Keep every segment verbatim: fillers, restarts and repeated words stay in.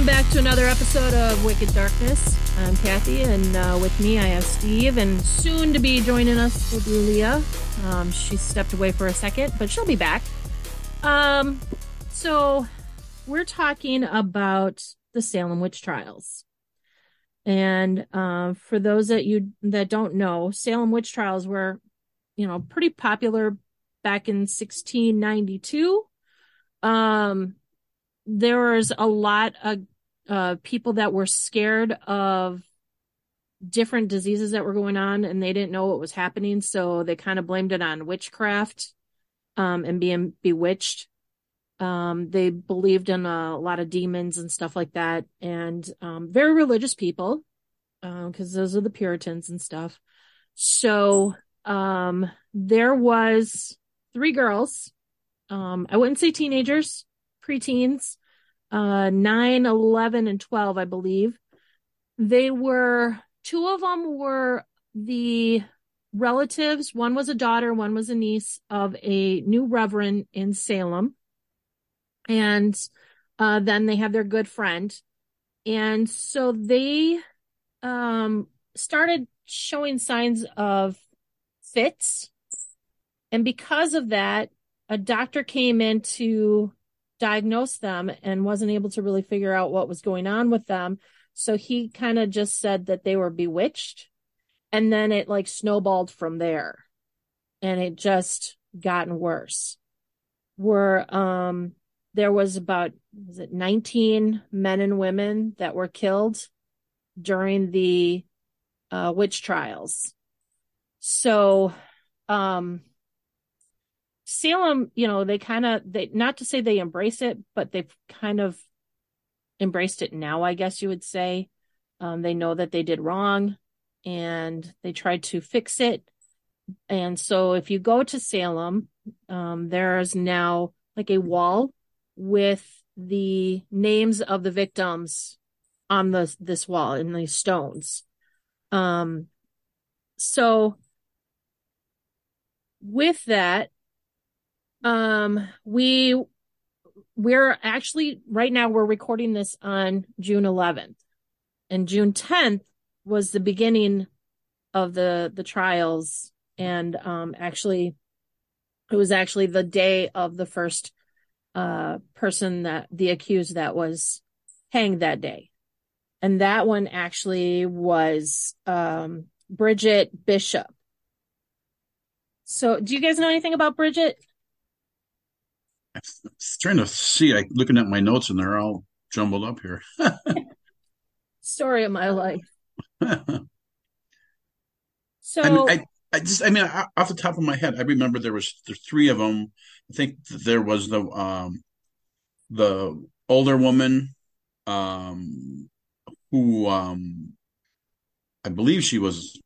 Welcome back to another episode of Wicked Darkness. I'm Kathy, and uh, with me I have Steve, and soon to be joining us will be Leah. Um, she stepped away for a second, but she'll be back. Um, so we're talking about the Salem witch trials. And uh, for those that you that don't know, Salem witch trials were, you know, pretty popular back in sixteen ninety-two. Um, there was a lot of uh, people that were scared of different diseases that were going on, and they didn't know what was happening, so they kind of blamed it on witchcraft um, and being bewitched. Um, they believed in a lot of demons and stuff like that, and um, very religious people, because uh, those are the Puritans and stuff. So um, there was three girls. Um, I wouldn't say teenagers, preteens, uh, nine, eleven, and twelve, I believe. They were, two of them were the relatives. One was a daughter, one was a niece of a new reverend in Salem. And uh, then they have their good friend. And so they um, started showing signs of fits. And because of that, a doctor came in to diagnose them and wasn't able to really figure out what was going on with them. So he kind of just said that they were bewitched. And then it like snowballed from there. And it just gotten worse. Were, um, there was about, was it nineteen men and women that were killed during the uh, witch trials. So, um, Salem, you know, they kind of, they not to say they embrace it, but they've kind of embraced it now, I guess you would say. Um, they know that they did wrong and they tried to fix it. And so if you go to Salem, um, there's now like a wall with the names of the victims on the this wall in these stones. Um, so with that, Um, we, we're actually, right now we're recording this on June eleventh, and June tenth was the beginning of the, the trials. And, um, actually, it was actually the day of the first, uh, person that the accused that was hanged that day. And that one actually was, um, Bridget Bishop. So do you guys know anything about Bridget? I'm trying to see. I looking at my notes and they're all jumbled up here. Story of my life. I mean, So I, I just, I mean, I, off the top of my head, I remember there was the three of them. I think there was the um the older woman, um, who um I believe she was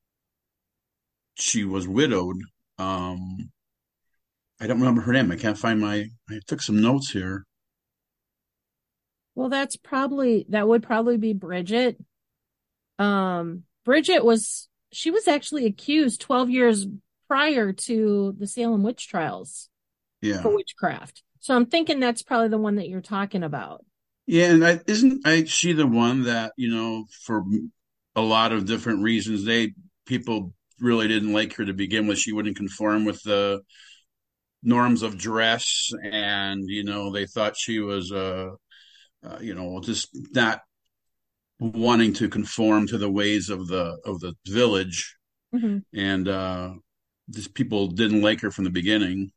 she was widowed. Um, I don't remember her name. I can't find my. I took some notes here. Well, that's probably that would probably be Bridget. Um, Bridget was she was actually accused twelve years prior to the Salem witch trials Yeah, for witchcraft. So I'm thinking that's probably the one that you're talking about. yeah, and I, isn't I she the one that you know for a lot of different reasons they people really didn't like her to begin with. She wouldn't conform with the norms of dress, and you know they thought she was uh, uh you know just not wanting to conform to the ways of the of the village, Mhm. and uh just people didn't like her from the beginning.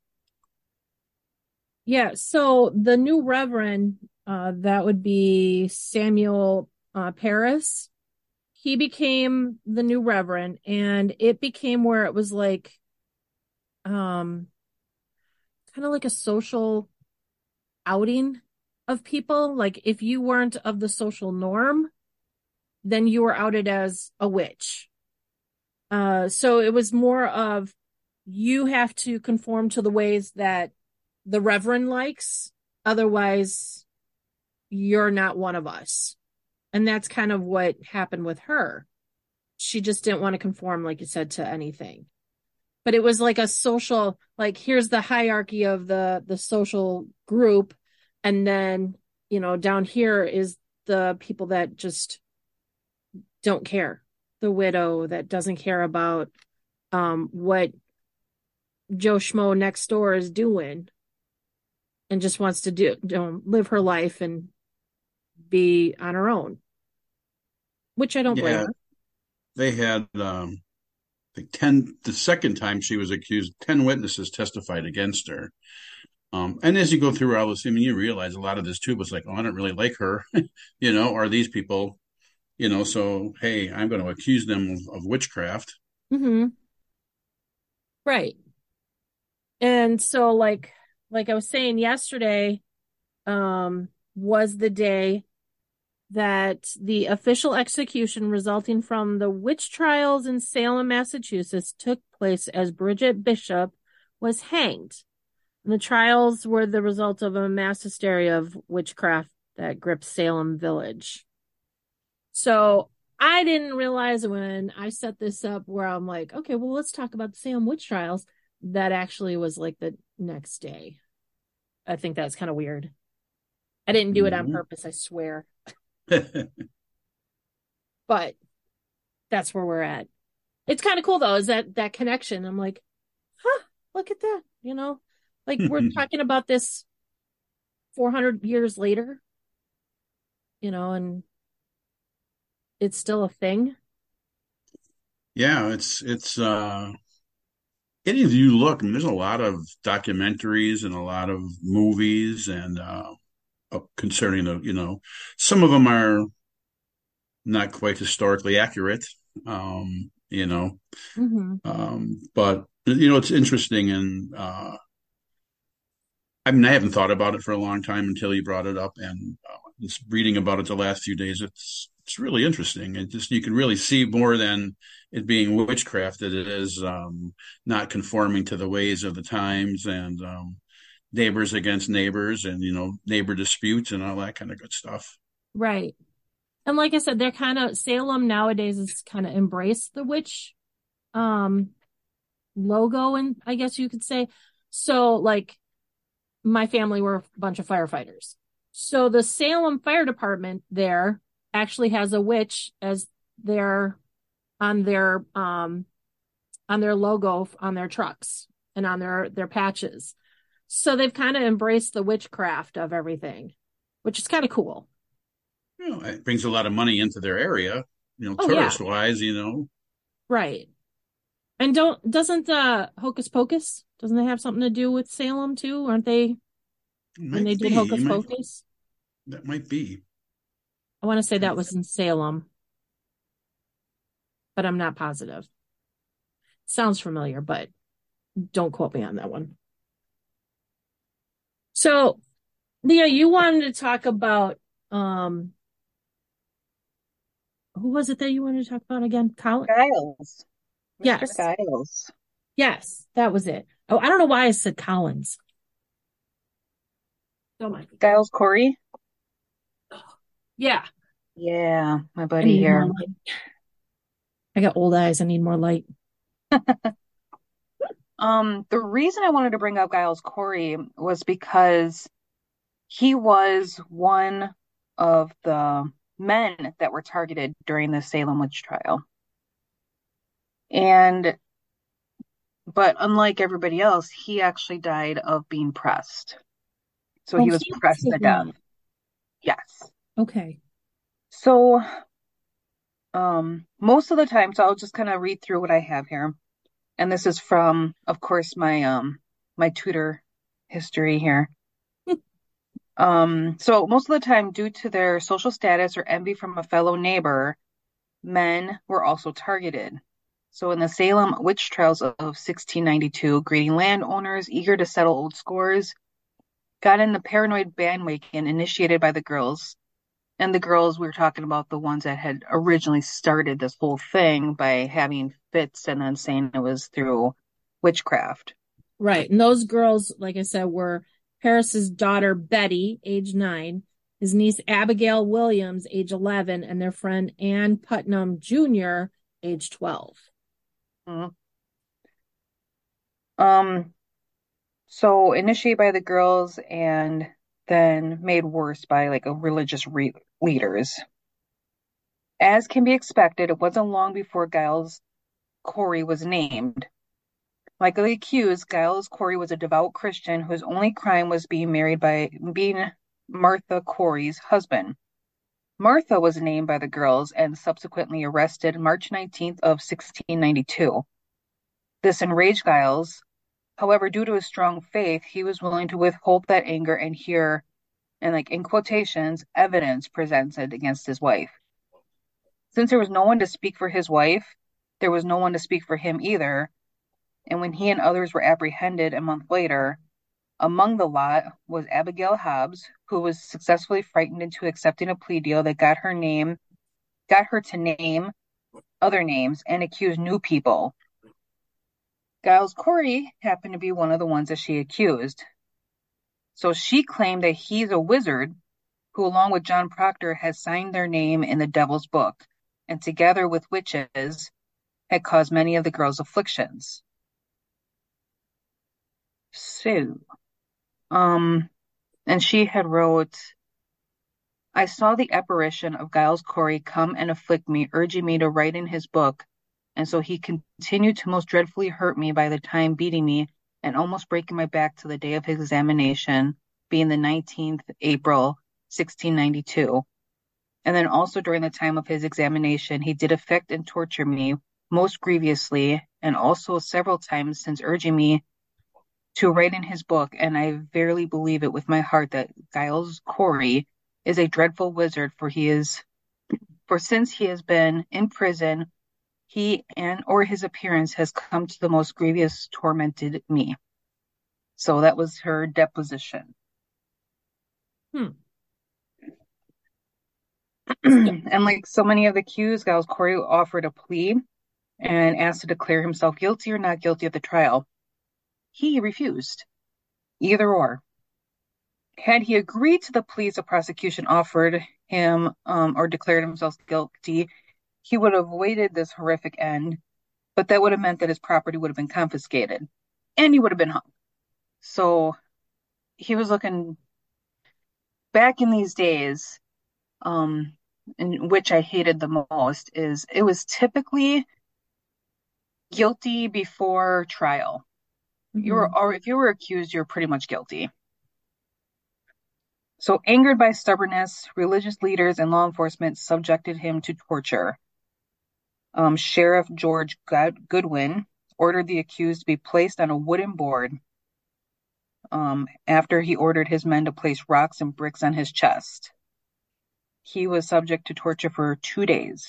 Yeah, so the new reverend, uh, that would be Samuel uh, Paris. He became the new reverend, and it became where it was like, um, kind of like a social outing of people. Like if you weren't of the social norm, then you were outed as a witch. Uh, so it was more of you have to conform to the ways that the reverend likes. Otherwise, you're not one of us. And that's kind of what happened with her. She just didn't want to conform, like you said, to anything. But it was like a social, like here's the hierarchy of the the social group, and then you know, down here is the people that just don't care. The widow that doesn't care about um what Joe Schmo next door is doing and just wants to do, you know, live her life and be on her own, which I don't blame Yeah, her. they had um, like ten. The second time she was accused, ten witnesses testified against her. Um, and as you go through all this, I mean, you realize a lot of this too was like, oh, I don't really like her, you know, or these people, you know. So hey, I'm going to accuse them of, of witchcraft. Mm-hmm. Right. And so like like I was saying yesterday, um, was the day that the official execution resulting from the witch trials in Salem, Massachusetts took place as Bridget Bishop was hanged. And the trials were the result of a mass hysteria of witchcraft that gripped Salem village. So I didn't realize when I set this up where I'm like, okay, well, let's talk about the Salem witch trials. That actually was like the next day. I think that's kind of weird. I didn't do it on Mhm. purpose, I swear. But that's where we're at. It's kind of cool though, is that that connection. I'm like, huh, look at that, you know? Like we're talking about this four hundred years later, you know, and it's still a thing. Yeah, it's it's uh any of you look, I mean, there's a lot of documentaries and a lot of movies and uh uh, concerning the, you know, some of them are not quite historically accurate. Um, you know, Mm-hmm. um, but you know, it's interesting and uh I mean, I haven't thought about it for a long time until you brought it up, and uh, just reading about it the last few days, it's it's really interesting. It just you can really see more than it being witchcraft that it is um, not conforming to the ways of the times and um, neighbors against neighbors and you know neighbor disputes and all that kind of good stuff. Right. And like I said, they're kind of Salem nowadays is kind of embraced the witch um logo, and I guess you could say. So like my family were a bunch of firefighters. So the Salem Fire Department there actually has a witch as their on their um on their logo on their trucks and on their their patches. So they've kind of embraced the witchcraft of everything, which is kind of cool. You know, it brings a lot of money into their area, you know, Oh yeah, tourist wise. You know, right. And don't doesn't uh Hocus Pocus, doesn't they have something to do with Salem too? Aren't they it when they might did be. You Hocus might Pocus? that might be. I want to say Trying that to was in Salem, but I'm not positive. Sounds familiar, but don't quote me on that one. So, Leah, you wanted to talk about um who was it that you wanted to talk about again? Colin? Giles, mister Yes. Giles. Yes, that was it. Oh, I don't know why I said Collins. Oh my. Giles Corey. Yeah, Yeah, my I buddy need more here. light. I got old eyes. I need more light. Um, the reason I wanted to bring up Giles Corey was because he was one of the men that were targeted during the Salem witch trial. And, but unlike everybody else, he actually died of being pressed. So Oh, he was he was pressed to taken death. out. Yes. Okay. So, um, most of the time, so I'll just kind of read through what I have here. And this is from, of course, my um my Tudor history here. Um, so most of the time, due to their social status or envy from a fellow neighbor, men were also targeted. So in the Salem witch trials of sixteen ninety-two, greedy landowners eager to settle old scores got in the paranoid bandwagon initiated by the girls. And the girls, we were talking about the ones that had originally started this whole thing by having fits and then saying it was through witchcraft. Right. And those girls, like I said, were Harris's daughter, Betty, age nine, his niece, Abigail Williams, age eleven, and their friend, Ann Putnam Junior, age twelve. Mhm. Um, so initiated by the girls, and then made worse by like a religious re- leaders. As can be expected, it wasn't long before Giles Corey was named. Like the accused, Giles Corey was a devout Christian whose only crime was being married by being Martha Corey's husband. Martha was named by the girls and subsequently arrested March nineteenth of sixteen ninety-two. This enraged Giles. However, due to his strong faith, he was willing to withhold that anger and hear, and like in quotations, evidence presented against his wife. Since there was no one to speak for his wife, there was no one to speak for him either. And when he and others were apprehended a month later, among the lot was Abigail Hobbs, who was successfully frightened into accepting a plea deal that got her name, got her to name other names and accuse new people. Giles Corey happened to be one of the ones that she accused. So she claimed that he's a wizard who, along with John Proctor, has signed their name in the Devil's Book, and together with witches, had caused many of the girls' afflictions. So, um, and she had wrote, I saw the apparition of Giles Corey come and afflict me, urging me to write in his book, and so he continued to most dreadfully hurt me by the time beating me and almost breaking my back to the day of his examination, being the nineteenth of April, sixteen ninety-two. And then also during the time of his examination, he did afflict and torture me most grievously, and also several times since urging me to write in his book, and I verily believe it with my heart that Giles Corey is a dreadful wizard, for he is, for since he has been in prison, he and or his appearance has come to the most grievous tormented me. So that was her deposition. Hmm. And like so many of the accused, Giles Corey offered a plea and asked to declare himself guilty or not guilty at the trial. He refused, either or. Had he agreed to the pleas the prosecution offered him, um, or declared himself guilty, he would have avoided this horrific end, but that would have meant that his property would have been confiscated, and he would have been hung. So he was looking back in these days, um, in which I hated the most, is it was typically guilty before trial. Mm-hmm. You were, or if you were accused, you're pretty much guilty. So angered by stubbornness, religious leaders and law enforcement subjected him to torture. Um, Sheriff George God- Goodwin ordered the accused to be placed on a wooden board um, after he ordered his men to place rocks and bricks on his chest. He was subject to torture for two days.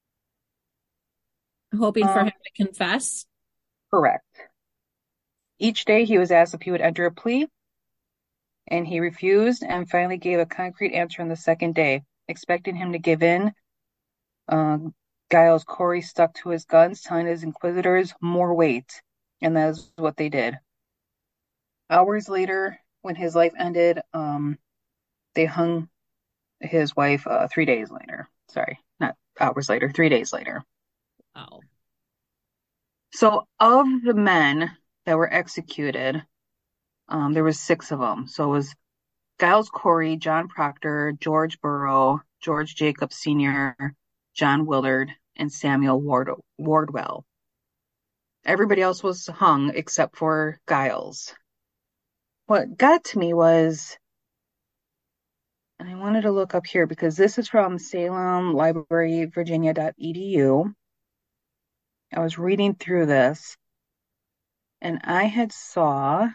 Hoping for Um, him to confess? Correct. Each day he was asked if he would enter a plea, and he refused and finally gave a concrete answer on the second day. Expecting him to give in, uh, Giles Corey stuck to his guns, telling his inquisitors more weight, and that is what they did. Hours later, when his life ended, um, they hung his wife uh, three days later. Sorry, not hours later, three days later. Oh. So of the men that were executed, um, there was six of them. So it was Giles Corey, John Proctor, George Burrow, George Jacobs Senior, John Willard, and Samuel Ward- Wardwell. Everybody else was hung except for Giles. What got to me was, and I wanted to look up here because this is from Salem Library Virginia dot e d u. I was reading through this, and I had saw,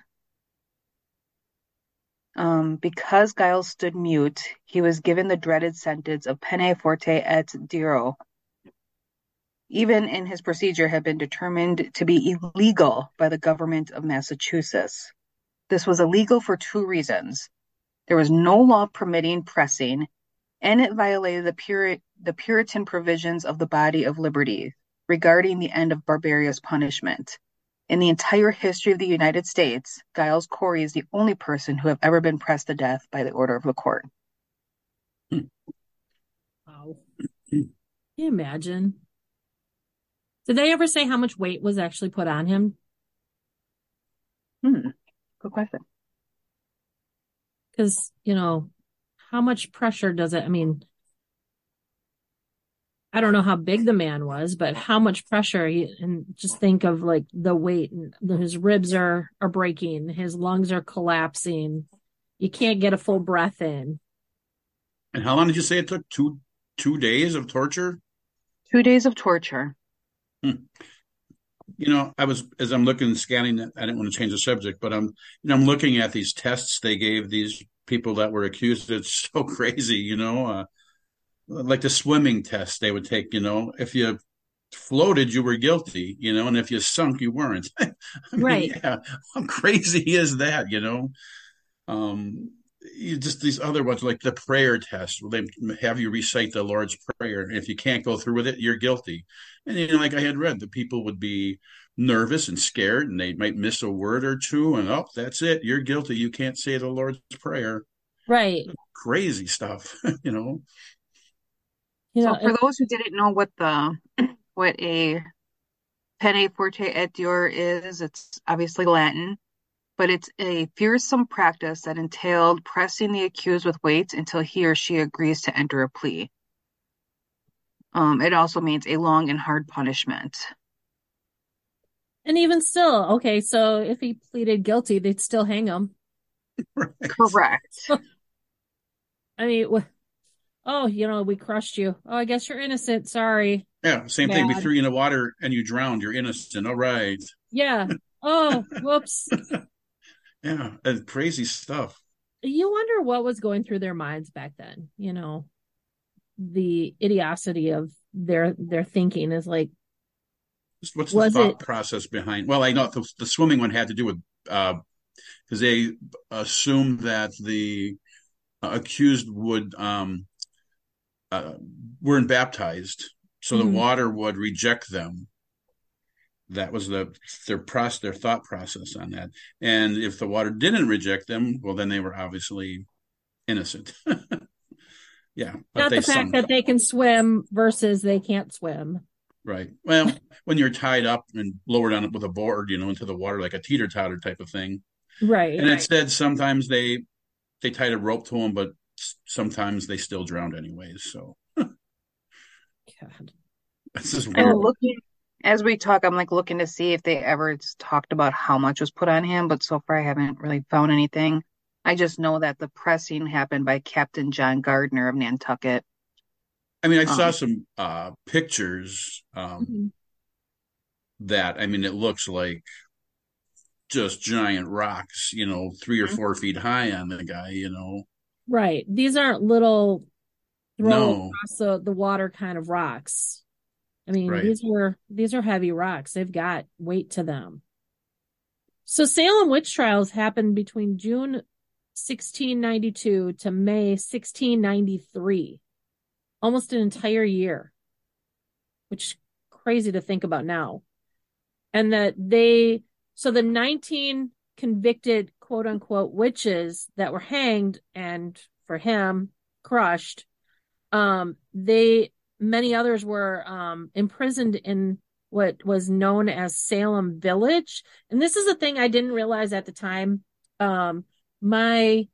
um, because Giles stood mute, he was given the dreaded sentence of pene forte et diro. Even in his procedure had been determined to be illegal by the government of Massachusetts. This was illegal for two reasons. There was no law permitting pressing, and it violated the, Puri- the Puritan provisions of the Body of Liberty regarding the end of barbarous punishment. In the entire history of the United States, Giles Corey is the only person who have ever been pressed to death by the order of the court. Wow. Can you imagine? Did they ever say how much weight was actually put on him? Hmm. Good question. Because, you know, how much pressure does it? I mean, I don't know how big the man was, but how much pressure, and just think of like the weight, and his ribs are, are breaking, his lungs are collapsing. You can't get a full breath in. And how long did you say it took? Two two days of torture? Two days of torture. Hmm. You know, I was as I'm looking scanning. I didn't want to change the subject, but I'm you know I'm looking at these tests they gave these people that were accused. It's so crazy, you know. Uh, like the swimming test they would take. You know, if you floated, you were guilty. You know, and if you sunk, you weren't. I mean, Right. yeah, how crazy is that? You know. Um, you just these other ones like the prayer test, where they have you recite the Lord's Prayer. And if you can't go through with it, you're guilty. And you know, like I had read, the people would be nervous and scared, and they might miss a word or two, and oh, that's it, you're guilty. You can't say the Lord's Prayer. Right. Crazy stuff, you know. You know, So for and, those who didn't know what the what a penne forte et dure is, it's obviously Latin, but it's a fearsome practice that entailed pressing the accused with weights until he or she agrees to enter a plea. Um, it also means a long and hard punishment. and even still, okay, so if he pleaded guilty, they'd still hang him. Right. Correct. I mean, wh- oh, you know, we crushed you. Oh, I guess you're innocent. Sorry. Yeah, same thing. We Bad. threw you in the water and you drowned. You're innocent. All right. Yeah. Oh, whoops. Yeah, and crazy stuff. You wonder what was going through their minds back then, you know, the idiocy of their their thinking is like, What's the was it thought process behind? Well, I know the, the swimming one had to do with uh, because they assumed that the uh, accused would um, uh, weren't baptized, so the Mhm. water would reject them. That was the their process, their thought process on that. And if the water didn't reject them, well, then they were obviously innocent. Yeah, but not they the fact sunk. that they can swim versus they can't swim. Right. Well, when you're tied up and lowered on it with a board, you know, into the water like a teeter-totter type of thing. Right. And it said sometimes they they tied a rope to them, but sometimes they still drowned anyways. So God. this is I'm weird. looking, as we talk, I'm like looking to see if they ever talked about how much was put on him, but so far I haven't really found anything. I just know that the pressing happened by Captain John Gardner of Nantucket. I mean, I saw Um, some uh, pictures um, Mhm. that, I mean, it looks like just giant rocks, you know, three or four feet high on the guy, you know. Right. These aren't little throw No, across the, the water kind of rocks. I mean, right. these were these are heavy rocks. They've got weight to them. So Salem witch trials happened between June sixteen ninety-two to May sixteen ninety-three. Almost an entire year, which is crazy to think about now. And that they, so the nineteen convicted quote unquote witches that were hanged and for him crushed, um, they, many others were um, imprisoned in what was known as Salem Village. And this is a thing I didn't realize at the time. Um, my,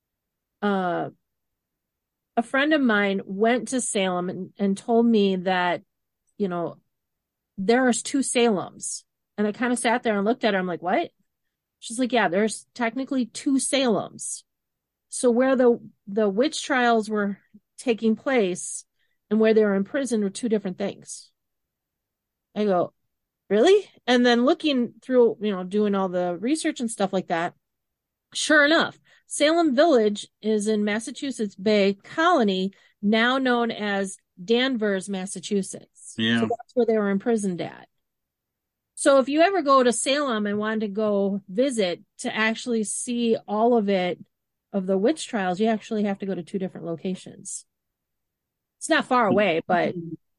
uh, a friend of mine went to Salem and, and told me that, you know, there's two Salems. And I kind of sat there and looked at her. I'm like, what? She's like, yeah, there's technically two Salems. So where the, the witch trials were taking place and where they were imprisoned were two different things. I go, really? And then looking through, you know, doing all the research and stuff like that, sure enough, Salem Village is in Massachusetts Bay Colony, now known as Danvers, Massachusetts. Yeah. So that's where they were imprisoned at. So if you ever go to Salem and wanted to go visit to actually see all of it, of the witch trials, you actually have to go to two different locations. It's not far away, but.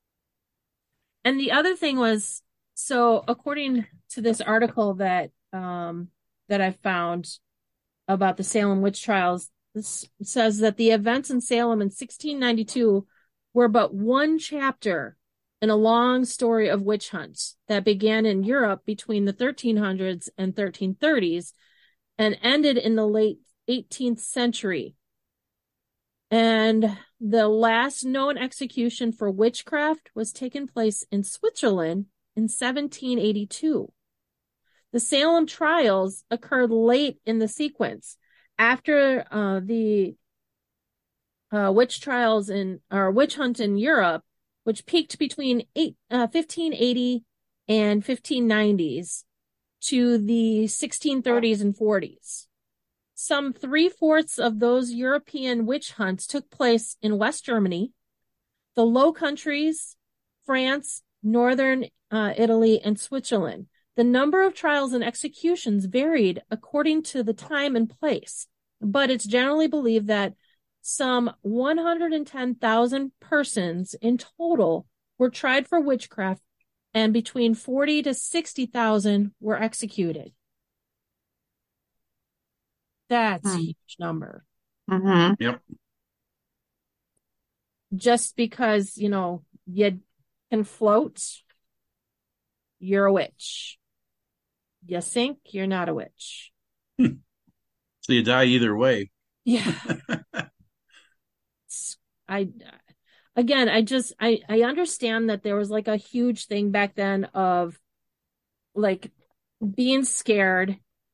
And the other thing was, so according to this article that um, that I found about the Salem witch trials, this says that the events in Salem in sixteen ninety-two were but one chapter in a long story of witch hunts that began in Europe between the thirteen hundreds and thirteen thirties and ended in the late eighteenth century. And the last known execution for witchcraft was taken place in Switzerland in seventeen eighty-two. The Salem trials occurred late in the sequence. After uh, the uh, witch trials in, or witch hunt in Europe, which peaked between eight, uh, fifteen eighty and fifteen nineties to the sixteen thirties and forties. Some three-fourths of those European witch hunts took place in West Germany, the Low Countries, France, Northern uh, Italy, and Switzerland. The number of trials and executions varied according to the time and place, but it's generally believed that some one hundred ten thousand persons in total were tried for witchcraft, and between forty to sixty thousand were executed. That's a Hmm. huge number. Mm-hmm. Yep. Just because, you know, you can float, you're a witch. You sink, you're not a witch. So you die either way. Yeah. I, again, I just, I, I understand that there was like a huge thing back then of like being scared.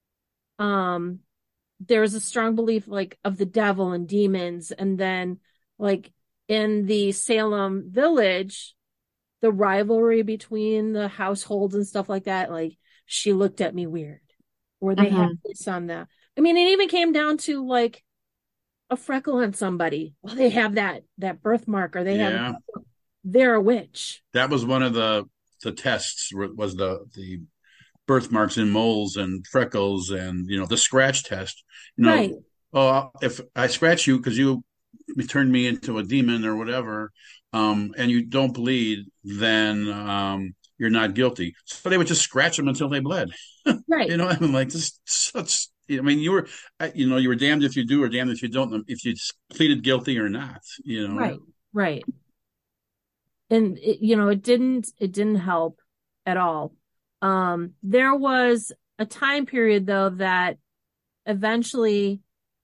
Um, there was a strong belief like of the devil and demons. And then like in the Salem village, the rivalry between the households and stuff like that, like she looked at me weird, or they Mhm. had this on that. I mean, it even came down to like a freckle on somebody. Well, they have that, that birthmark, or they Yeah. have, they're a witch. That was one of the the tests, was the the birthmarks and moles and freckles, and you know the scratch test. You know, Right. oh, if I scratch you because you turned me into a demon or whatever, um, and you don't bleed, then um, you're not guilty. So they would just scratch them until they bled. Right. You know, I mean, like this such. I mean, you were, you know, you were damned if you do or damned if you don't, if you pleaded guilty or not. You know, Right. Right. And it, you know, it didn't, it didn't help at all. Um, there was a time period though that eventually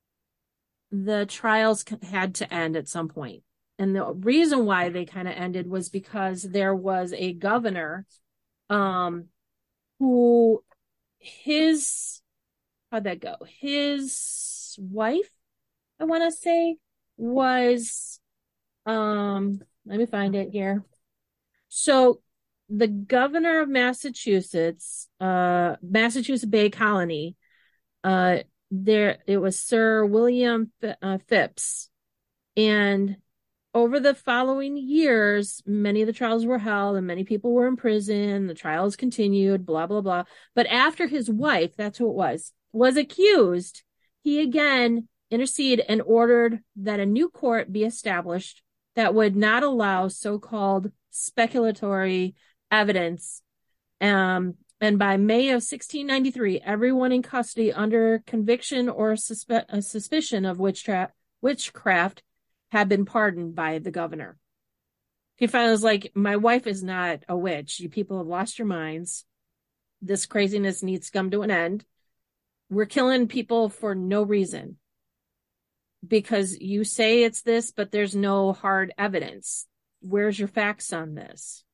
the trials c- had to end at some point. And the reason why they kind of ended was because there was a governor, um, who his, how'd that go? His wife, I want to say, was, um, let me find it here. So the governor of Massachusetts, uh, Massachusetts Bay Colony, uh, there, it was Sir William Ph- uh, Phipps. And over the following years, many of the trials were held and many people were in prison. The trials continued, blah, blah, blah. But after his wife, that's who it was, was accused, he again interceded and ordered that a new court be established that would not allow so-called speculatory evidence. Um, and by May of sixteen ninety-three, everyone in custody under conviction or suspe- a suspicion of witchcraft, witchcraft had been pardoned by the governor. He finally was like, my wife is not a witch. You people have lost your minds. This craziness needs to come to an end. We're killing people for no reason because you say it's this, but there's no hard evidence. Where's your facts on this?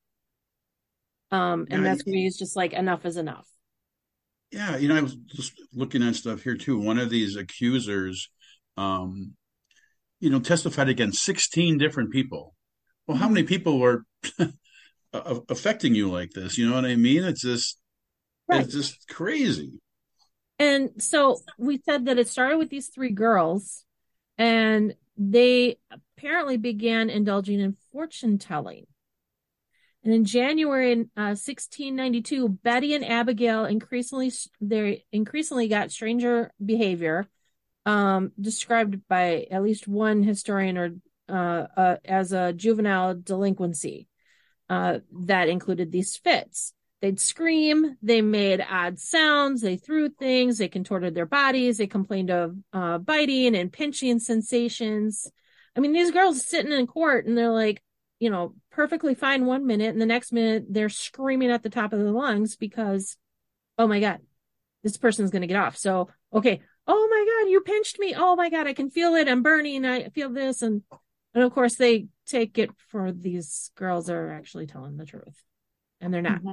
Um, and Yeah, that's where he's just like, enough is enough. Yeah, you know, I was just looking at stuff here too. One of these accusers, um, you know, testified against sixteen different people. Well, how many people were a- affecting you like this? You know what I mean? It's just, Right. it's just crazy. And so we said that it started with these three girls, and they apparently began indulging in fortune telling. And in January uh, sixteen ninety-two, Betty and Abigail increasingly they increasingly got stranger behavior, um, described by at least one historian or uh, uh, as a juvenile delinquency uh, that included these fits. They'd scream, they made odd sounds, they threw things, they contorted their bodies, they complained of uh, biting and pinching sensations. I mean, these girls sitting in court and they're like, you know, perfectly fine one minute, and the next minute they're screaming at the top of their lungs because, oh my God, this person's going to get off. So, okay, oh my God, you pinched me. Oh my God, I can feel it. I'm burning. I feel this. And, and of course they take it for these girls are actually telling the truth and they're not. Mm-hmm.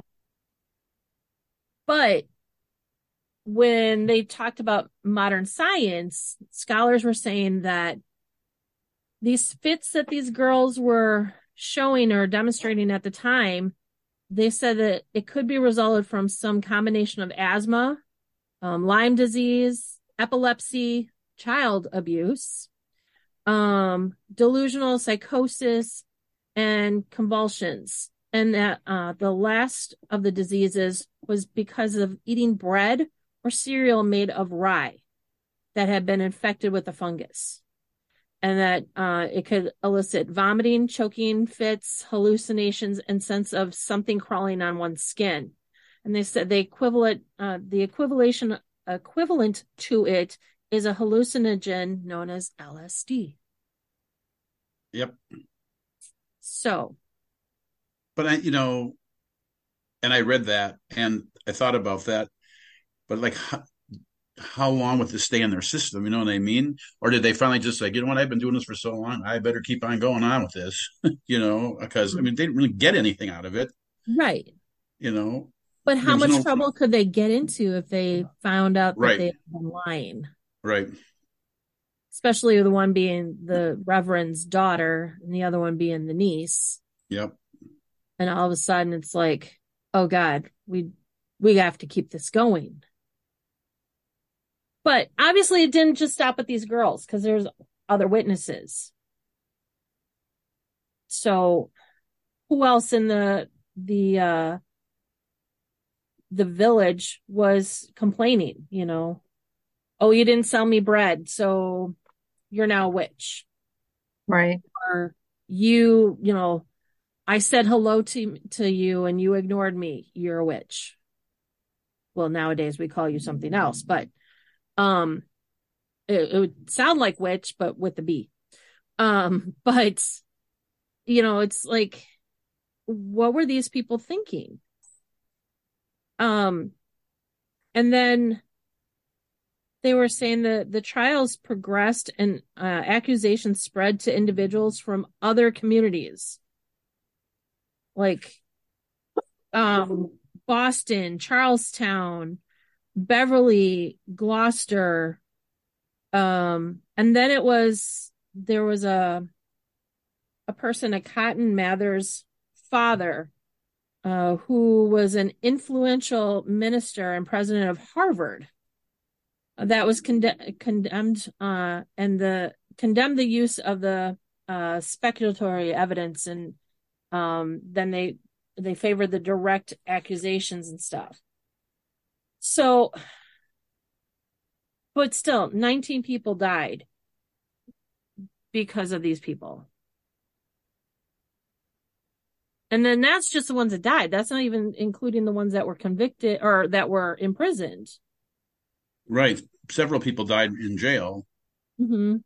But when they talked about modern science, scholars were saying that these fits that these girls were showing or demonstrating at the time, they said that it could be resulted from some combination of asthma, um, Lyme disease, epilepsy, child abuse, um, delusional psychosis, and convulsions. And that uh, the last of the diseases was because of eating bread or cereal made of rye that had been infected with the fungus. And that uh, it could elicit vomiting, choking, fits, hallucinations, and sense of something crawling on one's skin. And they said the equivalent, uh, the equivalent, equivalent to it is a hallucinogen known as L S D. Yep. So. But I, you know, and I read that and I thought about that, but like, how, how long would this stay in their system? You know what I mean? Or did they finally just like, you know what, I've been doing this for so long, I better keep on going on with this, you know, because I mean, they didn't really get anything out of it. Right. You know, but how much no... trouble could they get into if they found out that right. they had been lying? Right. Especially the one being the Reverend's daughter and the other one being the niece. Yep. And all of a sudden it's like, oh God, we, we have to keep this going. But obviously it didn't just stop at these girls because there's other witnesses. So who else in the, the, uh, the village was complaining, you know, oh, you didn't sell me bread, so you're now a witch. Right. Or you, you know, I said hello to, to you and you ignored me. You're a witch. Well, nowadays we call you something else, but, um, it, it would sound like witch, but with the B. Um, but, you know, it's like, what were these people thinking? Um, and then they were saying that the trials progressed and uh, accusations spread to individuals from other communities. Like, um, Boston, Charlestown, Beverly, Gloucester. Um, and then it was, there was a, a person, a Cotton Mather's father, uh, who was an influential minister and president of Harvard that was conde- condemned, uh, and the condemned the use of the, uh, speculatory evidence. And, um, then they, they favored the direct accusations and stuff. So, but still, nineteen people died because of these people. And then that's just the ones that died. That's not even including the ones that were convicted or that were imprisoned. Right. Several people died in jail. Mm-hmm.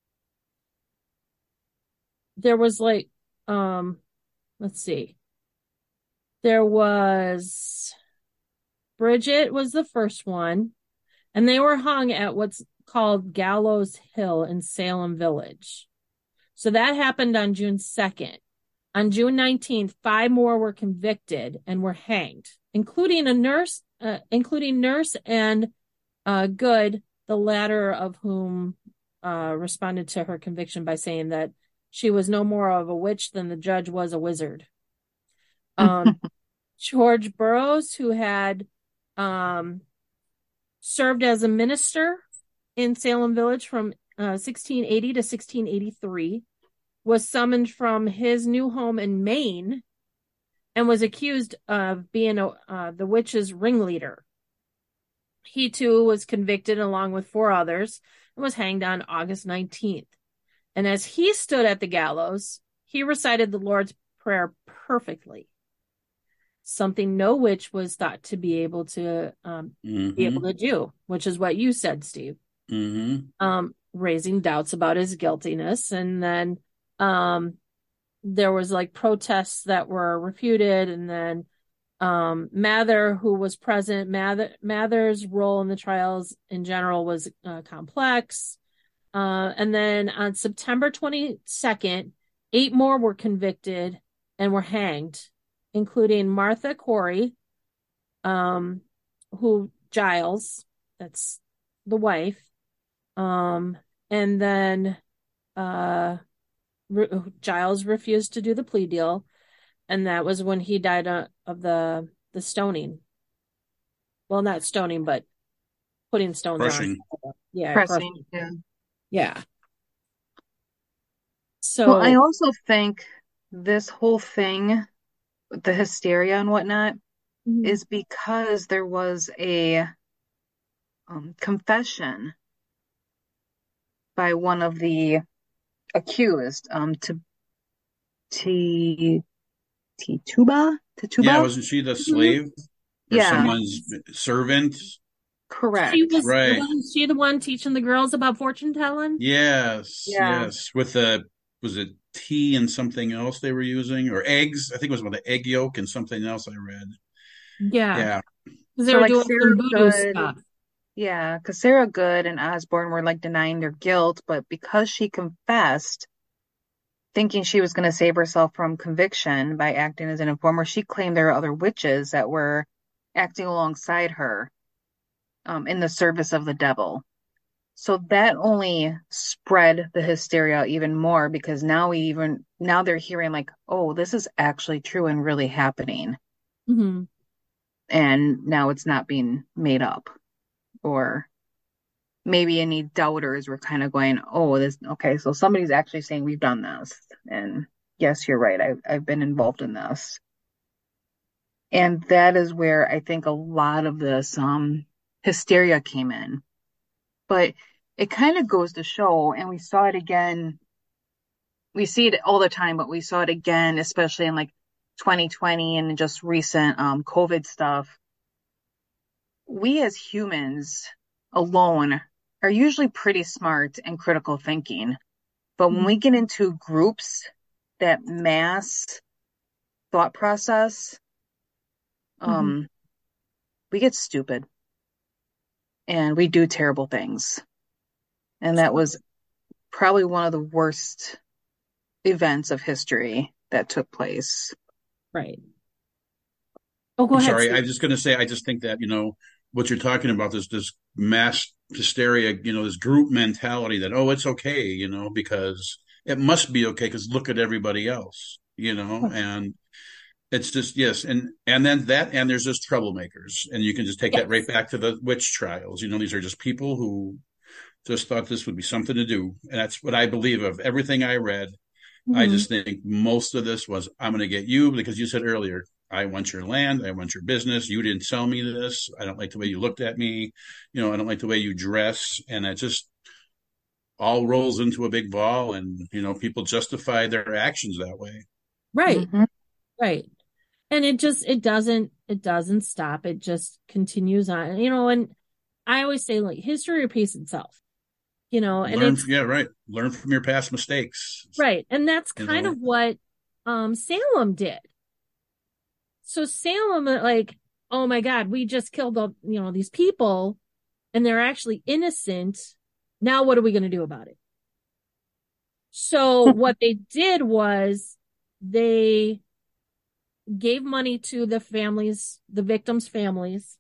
There was like, um, let's see. There was Bridget was the first one, and they were hung at what's called Gallows Hill in Salem Village. So that happened on June second. On June nineteenth, five more were convicted and were hanged, including a nurse, uh, including nurse and uh, Good, the latter of whom uh, responded to her conviction by saying that she was no more of a witch than the judge was a wizard. Um, George Burroughs, who had um, served as a minister in Salem Village from uh, sixteen eighty to sixteen eighty-three, was summoned from his new home in Maine and was accused of being a, uh, the witch's ringleader. He too was convicted along with four others and was hanged on August nineteenth. And as he stood at the gallows, he recited the Lord's Prayer perfectly. Something no witch was thought to be able to um, mm-hmm. be able to do, which is what you said, Steve. Mm-hmm. Um, raising doubts about his guiltiness. And then um, there was like protests that were refuted. And then Um, Mather, who was present, Mather, Mather's role in the trials in general was uh, complex. Uh, and then on September twenty-second, eight more were convicted and were hanged, including Martha Corey, um, who Giles, that's the wife, um, and then uh, Re- Giles refused to do the plea deal, and that was when he died uh, of the the stoning. Well, not stoning, but putting stones Crushing. on. Yeah, Pressing. crushing. Yeah. Yeah. Well, I So, also think this whole thing, the hysteria and whatnot, mhm, is because there was a um, confession by one of the accused, um, to T Tituba, Yeah, Tituba. wasn't she the mhm. slave or Yeah, someone's servant? She correct. was Right. wasn't she the one teaching the girls about fortune telling? Yes, Yeah, yes. With the was it tea and something else they were using, or eggs? I think it was with the egg yolk and something else I read. Yeah, Yeah, because they so were like doing Sarah some voodoo Good, stuff. yeah, because Sarah Good and Osborne were like denying their guilt, but because she confessed, thinking she was going to save herself from conviction by acting as an informer, she claimed there were other witches that were acting alongside her, um, in the service of the devil. So that only spread the hysteria even more because now we even now they're hearing like, oh, this is actually true and really happening. Hmm. And now it's not being made up. Or maybe any doubters were kind of going, oh, this okay, so somebody's actually saying we've done this. And yes, you're right. I've I've been involved in this. And that is where I think a lot of this um hysteria came in. But it kind of goes to show, and we saw it again, we see it all the time, but we saw it again, especially in like twenty twenty and just recent um, COVID stuff. We as humans alone are usually pretty smart and critical thinking. But when we get into groups, that mass thought process, Hmm. um, we get stupid and we do terrible things. And that was probably one of the worst events of history that took place. Right. Oh, go I'm ahead, sorry. Steve. I'm just going to say I just think that you know what you're talking about this this mass hysteria, you know, this group mentality that oh, it's okay, you know, because it must be okay because look at everybody else, you know, and it's just yes, and and then that and there's just troublemakers, and you can just take that right Yes. back to the witch trials. You know, these are just people who just thought this would be something to do, and that's what I believe of everything I read. I Hmm. just think most of this was I'm going to get you because you said earlier I want your land, I want your business. You didn't sell me this. I don't like the way you looked at me. You know, I don't like the way you dress, and it just all rolls into a big ball, and you know, people justify their actions that way. Right. Mm-hmm. Right. And it just it doesn't it doesn't stop. It just continues on. You know, and I always say like history repeats itself. You know, and Learn, it's yeah, right. Learn from your past mistakes. right. And that's You kind know, of what um Salem did. So Salem, uh, like, oh my God, we just killed the, you know, these people and they're actually innocent. Now what are we going to do about it? So what they did was they gave money to the families, the victims' families.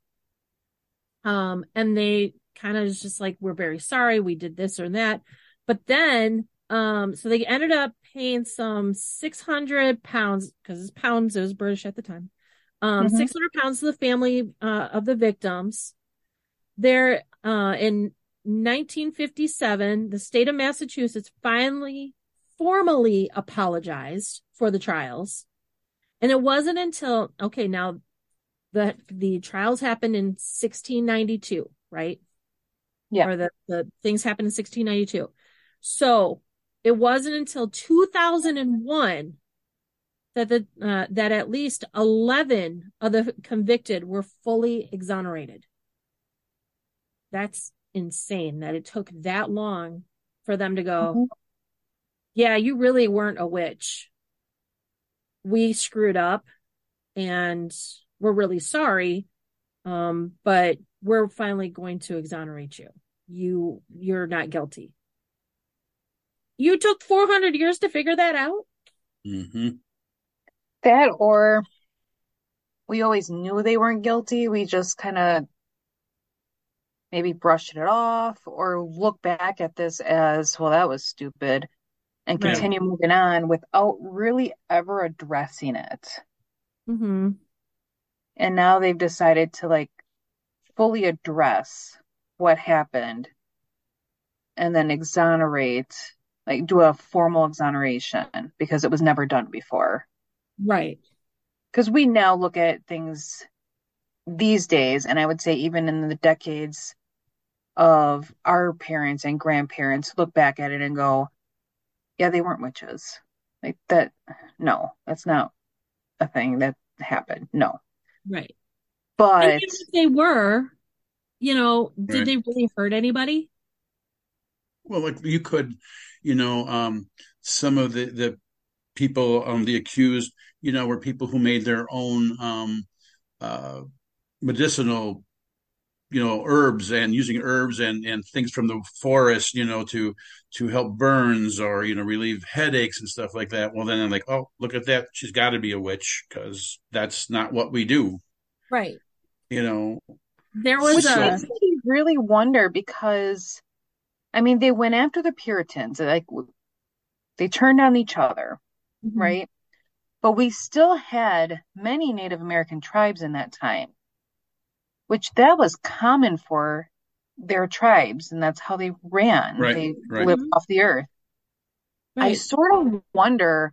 Um, and they kind of just like, we're very sorry we did this or that. But then, um, so they ended up paying some six hundred pounds because it's pounds, it was British at the time. Um, Mm-hmm. six hundred pounds to the family, uh, of the victims. There, uh, in nineteen fifty-seven, the state of Massachusetts finally formally apologized for the trials. And it wasn't until, okay, now the the trials happened in sixteen ninety-two, right? Yeah. Or the, the things happened in sixteen ninety-two. So it wasn't until two thousand one that the uh, that at least eleven of the convicted were fully exonerated. That's insane that it took that long for them to go, Mm-hmm. yeah, you really weren't a witch. We screwed up and we're really sorry. Um, but we're finally going to exonerate you. You, you're not guilty. You took four hundred years to figure that out? Mm-hmm. That, or we always knew they weren't guilty. We just kind of maybe brushed it off or look back at this as, well, that was stupid, and Right. continue moving on without really ever addressing it. Mm-hmm. And now they've decided to like fully address what happened and then exonerate, like do a formal exoneration because it was never done before. Right. Because we now look at things these days, and I would say even in the decades of our parents and grandparents, look back at it and go, yeah, they weren't witches. Like that, no, that's not a thing that happened. No. Right. But and even if they were, you know, did Right. they really hurt anybody? Well, like you could, you know, um, some of the, the people, um, the accused, you know, were people who made their own um, uh, medicinal, you know, herbs and using herbs and, and things from the forest, you know, to to help burns or, you know, relieve headaches and stuff like that. Well, then I'm like, oh, look at that. She's got to be a witch because that's not what we do, Right. you know. There was which So, a, makes me really wonder because, I mean, they went after the Puritans, like they turned on each other, Mhm. right? But we still had many Native American tribes in that time, which that was common for their tribes, and that's how they ran. right, They right. lived Mhm. off the earth. I Right. sort of wonder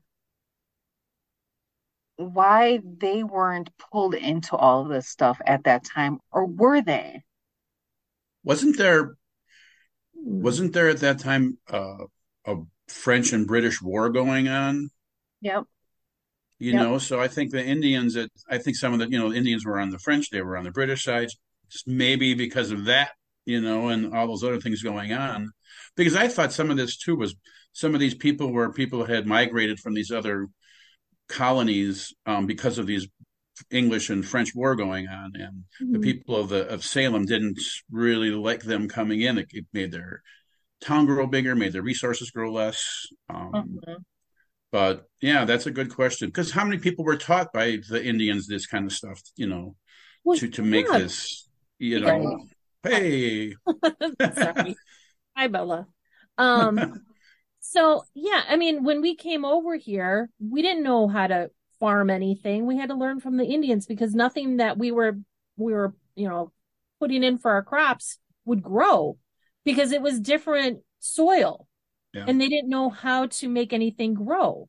why they weren't pulled into all of this stuff at that time, or were they? Wasn't there Hmm. wasn't there at that time uh, a French and British war going on? Yep, You yep. know, so I think the Indians that I think some of the, you know, Indians were on the French, they were on the British side, just maybe because of that, you know, and all those other things going on. Because I thought some of this too was some of these people were people who had migrated from these other colonies um, because of these English and French war going on, and the Mhm. people of the of Salem didn't really like them coming in. It, it made their town grow bigger, made their resources grow less. Um, Mhm. but yeah, that's a good question. Because how many people were taught by the Indians this kind of stuff, you know, Well, to to make yeah. this, you Because, know, hey. sorry. Hi, Bella. Um, so yeah, I mean, when we came over here, we didn't know how to farm anything. We had to learn from the Indians because nothing that we were we were, you know, putting in for our crops would grow because it was different soil Yeah. and they didn't know how to make anything grow.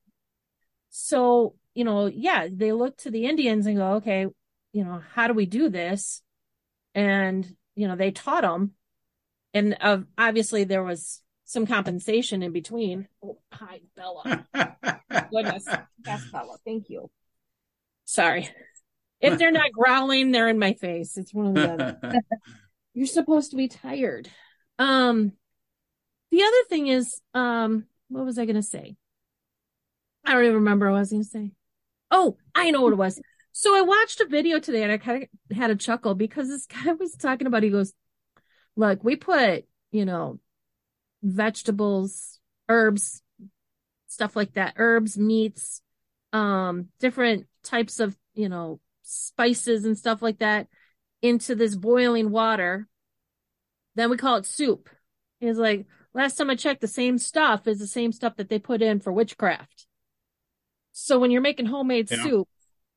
So, you know, yeah, they looked to the Indians and go, okay, you know, how do we do this? And, you know, they taught them. And uh, obviously there was some compensation in between. Oh, hi, Bella. Goodness. Yes, Bella. Thank you. Sorry. If they're not growling, they're in my face. It's one of the other. You're supposed to be tired. Um, the other thing is, um, what was I going to say? I don't even remember what I was going to say. Oh, I know what it was. So I watched a video today and I kind of had a chuckle because this guy was talking about, he goes, look, we put, you know, vegetables, herbs, stuff like that, herbs, meats, um, different types of, you know, spices and stuff like that into this boiling water. Then we call it soup. He's like, last time I checked, the same stuff is the same stuff that they put in for witchcraft. So when you're making homemade Yeah. soup,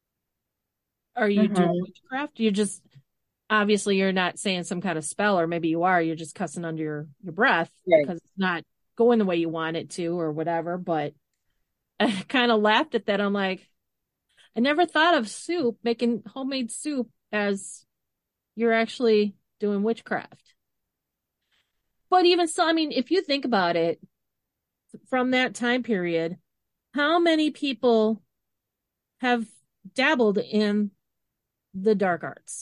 are you doing Mhm. witchcraft? You just, obviously you're not saying some kind of spell, or maybe you are, you're just cussing under your, your breath Right. because it's not going the way you want it to or whatever. But I kind of laughed at that. I'm like, I never thought of soup, making homemade soup, as you're actually doing witchcraft. But even so, I mean, if you think about it, from that time period, how many people have dabbled in the dark arts?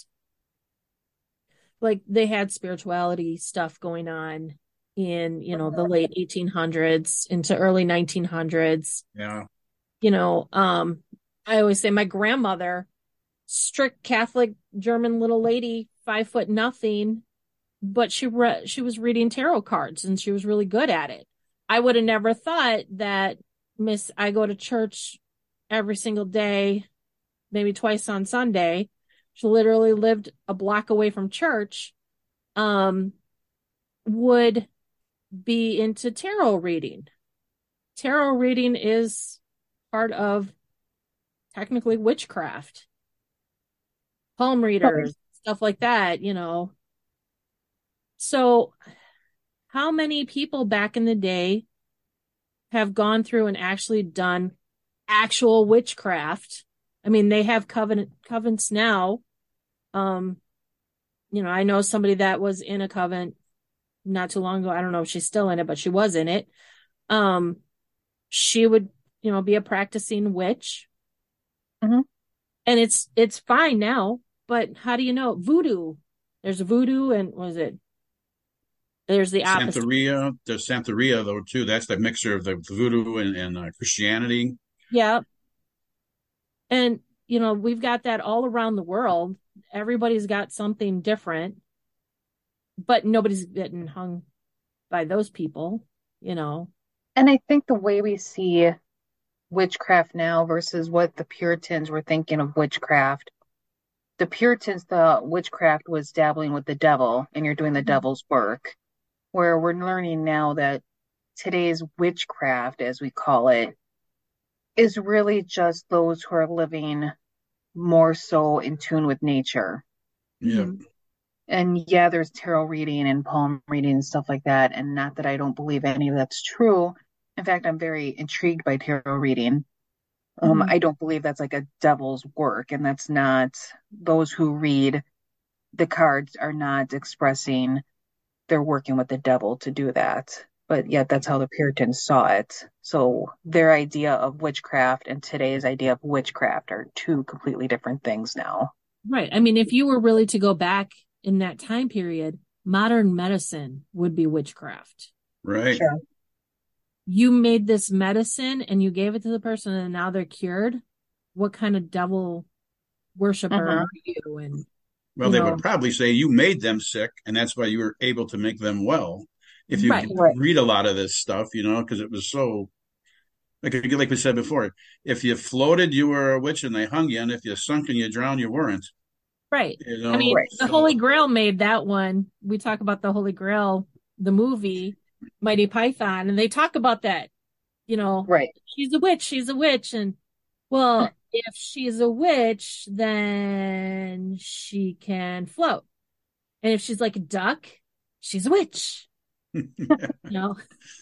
Like they had spirituality stuff going on in, you know, the late eighteen hundreds into early nineteen hundreds. Yeah. You know, um, I always say my grandmother strict Catholic German little lady, five foot nothing, but she re- she was reading tarot cards and she was really good at it. I would have never thought that Miss I go to church every single day, maybe twice on Sunday. She literally lived a block away from church. Um, would be into tarot reading. Tarot reading is part of technically witchcraft. Palm readers, stuff like that, you know. So, how many people back in the day have gone through and actually done actual witchcraft? I mean, they have covenant covens now. Um, you know, I know somebody that was in a covenant not too long ago. I don't know if she's still in it, but she was in it. Um, she would, you know, be a practicing witch. Mm-hmm. And it's it's fine now, but how do you know? Voodoo. There's voodoo and what is it? There's the opposite. Santeria, there's Santeria though too. That's the mixture of the voodoo and, and uh, Christianity. Yeah. And, you know, we've got that all around the world. Everybody's got something different, but nobody's getting hung by those people, you know. And I think the way we see witchcraft now versus what the Puritans were thinking of witchcraft, the Puritans thought witchcraft was dabbling with the devil and you're doing the devil's work, where we're learning now that today's witchcraft, as we call it, is really just those who are living more so in tune with nature. Yeah. Mhm. And yeah, there's tarot reading and palm reading and stuff like that. And not that I don't believe any of that's true. In fact, I'm very intrigued by tarot reading. Um, Mhm. I don't believe that's like a devil's work. And that's not, those who read the cards are not expressing they're working with the devil to do that. But yet that's how the Puritans saw it. So their idea of witchcraft and today's idea of witchcraft are two completely different things now. Right. I mean, if you were really to go back in that time period, modern medicine would be witchcraft. Right. Sure. You made this medicine and you gave it to the person and now they're cured. What kind of devil worshiper Uh-huh. are you? And Well, you they know, would probably say you made them sick, and that's why you were able to make them well. If you right. Right. read a lot of this stuff, you know, because it was so like like we said before, if you floated, you were a witch and they hung you, and if you sunk and you drowned, you weren't. Right. You I mean, know, Right. the so Holy Grail made that one. We talk about the Holy Grail, the movie, Mighty Python, and they talk about that. You know, Right. she's a witch, she's a witch. And well, if she's a witch, then she can float. And if she's like a duck, she's a witch. You know,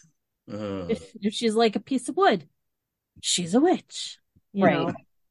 uh, if if she's like a piece of wood, she's a witch. You Right. know,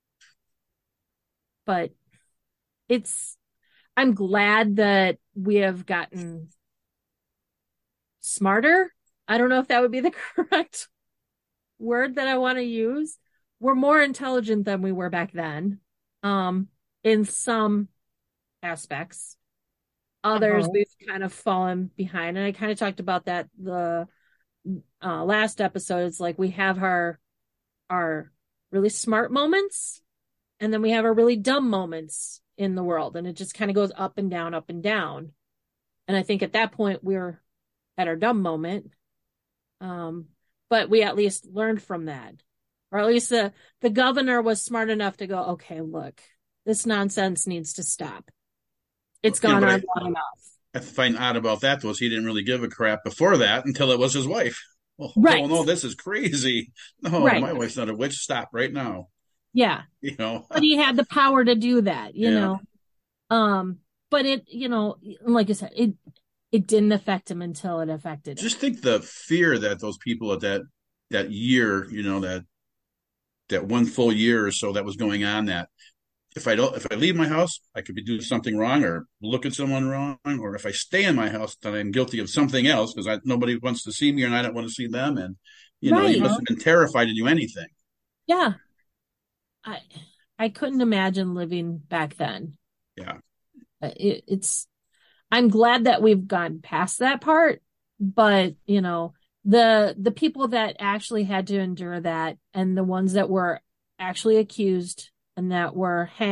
but it's I'm glad that we have gotten smarter. I don't know if that would be the correct word that I want to use. We're more intelligent than we were back then, um, in some aspects. Others Uh-huh. we've kind of fallen behind, and I kind of talked about that the uh, last episode. It's like we have our our really smart moments, and then we have our really dumb moments in the world, and it just kind of goes up and down, up and down. And I think at that point we're at our dumb moment. Um, but we at least learned from that. Or at least the, the governor was smart enough to go, okay, look, this nonsense needs to stop. It's yeah, gone but on I, long enough. I find odd about that though is he didn't really give a crap before that until it was his wife. Oh, Right. oh no, this is crazy. No, Right. my wife's not a witch. Stop right now. Yeah. You know. But he had the power to do that, you Yeah. know. Um, but it, you know, like I said, it it didn't affect him until it affected him. Just think the fear that those people at that that year, you know, that that one full year or so that was going on, that if I don't if I leave my house, I could be doing something wrong or look at someone wrong, or if I stay in my house, then I'm guilty of something else because I nobody wants to see me and I don't want to see them. And you know, Right. you must have been terrified to do anything. Yeah. I I couldn't imagine living back then. Yeah. It, it's I'm glad that we've gone past that part, but you know, the the people that actually had to endure that and the ones that were actually accused and that were hanged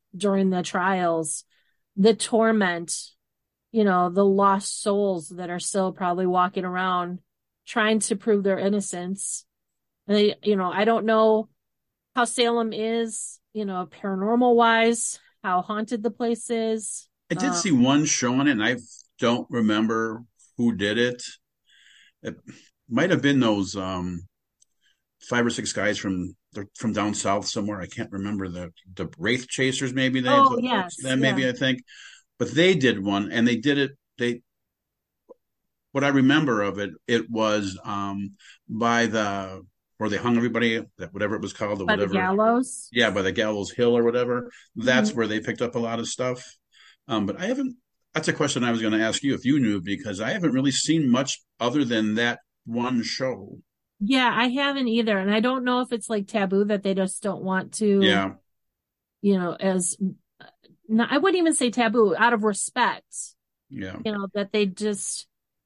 during the trials, the torment, you know, the lost souls that are still probably walking around trying to prove their innocence. And they, you know, I don't know how Salem is, you know, paranormal wise, how haunted the place is. I did Um, see one showing it, and I don't remember who did it. It might have been those um, five or six guys from from down south somewhere. I can't remember the the Wraith Chasers. Maybe they oh yes, them. yeah. Maybe I think, but they did one, and they did it. They what I remember of it, it was um, by the where they hung everybody, that whatever it was called, or By the whatever. gallows. Yeah, by the Gallows Hill or whatever. That's Mhm. where they picked up a lot of stuff. Um, but I haven't. That's a question I was going to ask you if you knew, because I haven't really seen much other than that one show. Yeah, I haven't either. And I don't know if it's like taboo that they just don't want to, Yeah, you know, as no, I wouldn't even say taboo, out of respect, yeah. you know, that they just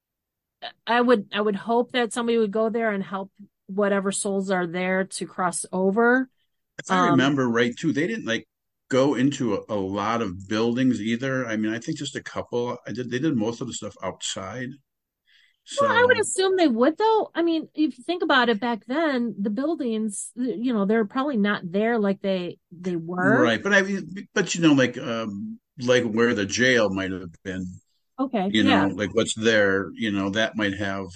I would I would hope that somebody would go there and help whatever souls are there to cross over. If I Um, remember right, too, they didn't like go into a, a lot of buildings either. I mean, I think just a couple. I did. They did most of the stuff outside. well, I would So assume they would though. I mean, if you think about it back then, the buildings, you know, they're probably not there like they they were. right, but I mean, but you know, like um, like where the jail might have been. Okay, You know, yeah, like what's there. You know, that might have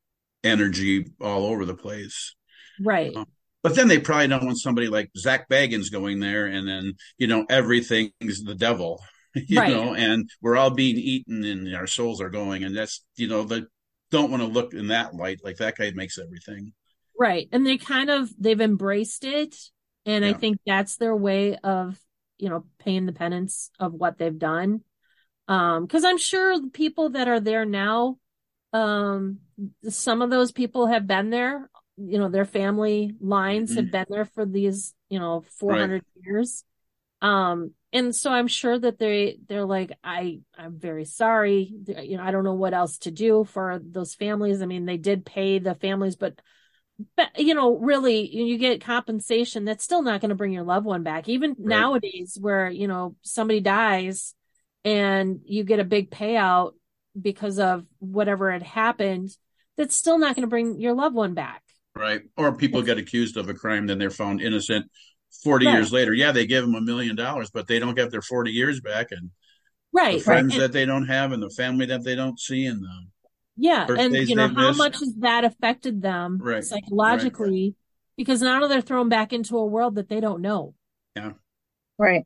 energy all over the place. right, Um, but then they probably don't want somebody like Zach Baggins going there, and then you know everything's the devil, you right. know, and we're all being eaten, and our souls are going, and that's you know they don't want to look in that light. Like that guy makes everything. Right. And they kind of they've embraced it. And I Yeah, think that's their way of, you know, paying the penance of what they've done. Um, because I'm sure the people that are there now, um, some of those people have been there, you know, their family lines have hmm been there for these, you know, right, four hundred years. Um, and so I'm sure that they they're like, I I'm very sorry. You know, I don't know what else to do for those families. I mean, they did pay the families, but but you know, really, you get compensation. That's still not going to bring your loved one back. Even right, nowadays, where you know somebody dies and you get a big payout because of whatever had happened, that's still not going to bring your loved one back. right. Or people It's, get accused of a crime, then they're found innocent forty right, years later. Yeah, they give them a million dollars, but they don't get their forty years back, and the right, Right. friends and that they don't have, and the family that they don't see, and the yeah, and birthdays you know they've how missed. much has that affected them Right, right. psychologically? Because now they're thrown back into a world that they don't know. Yeah, Right.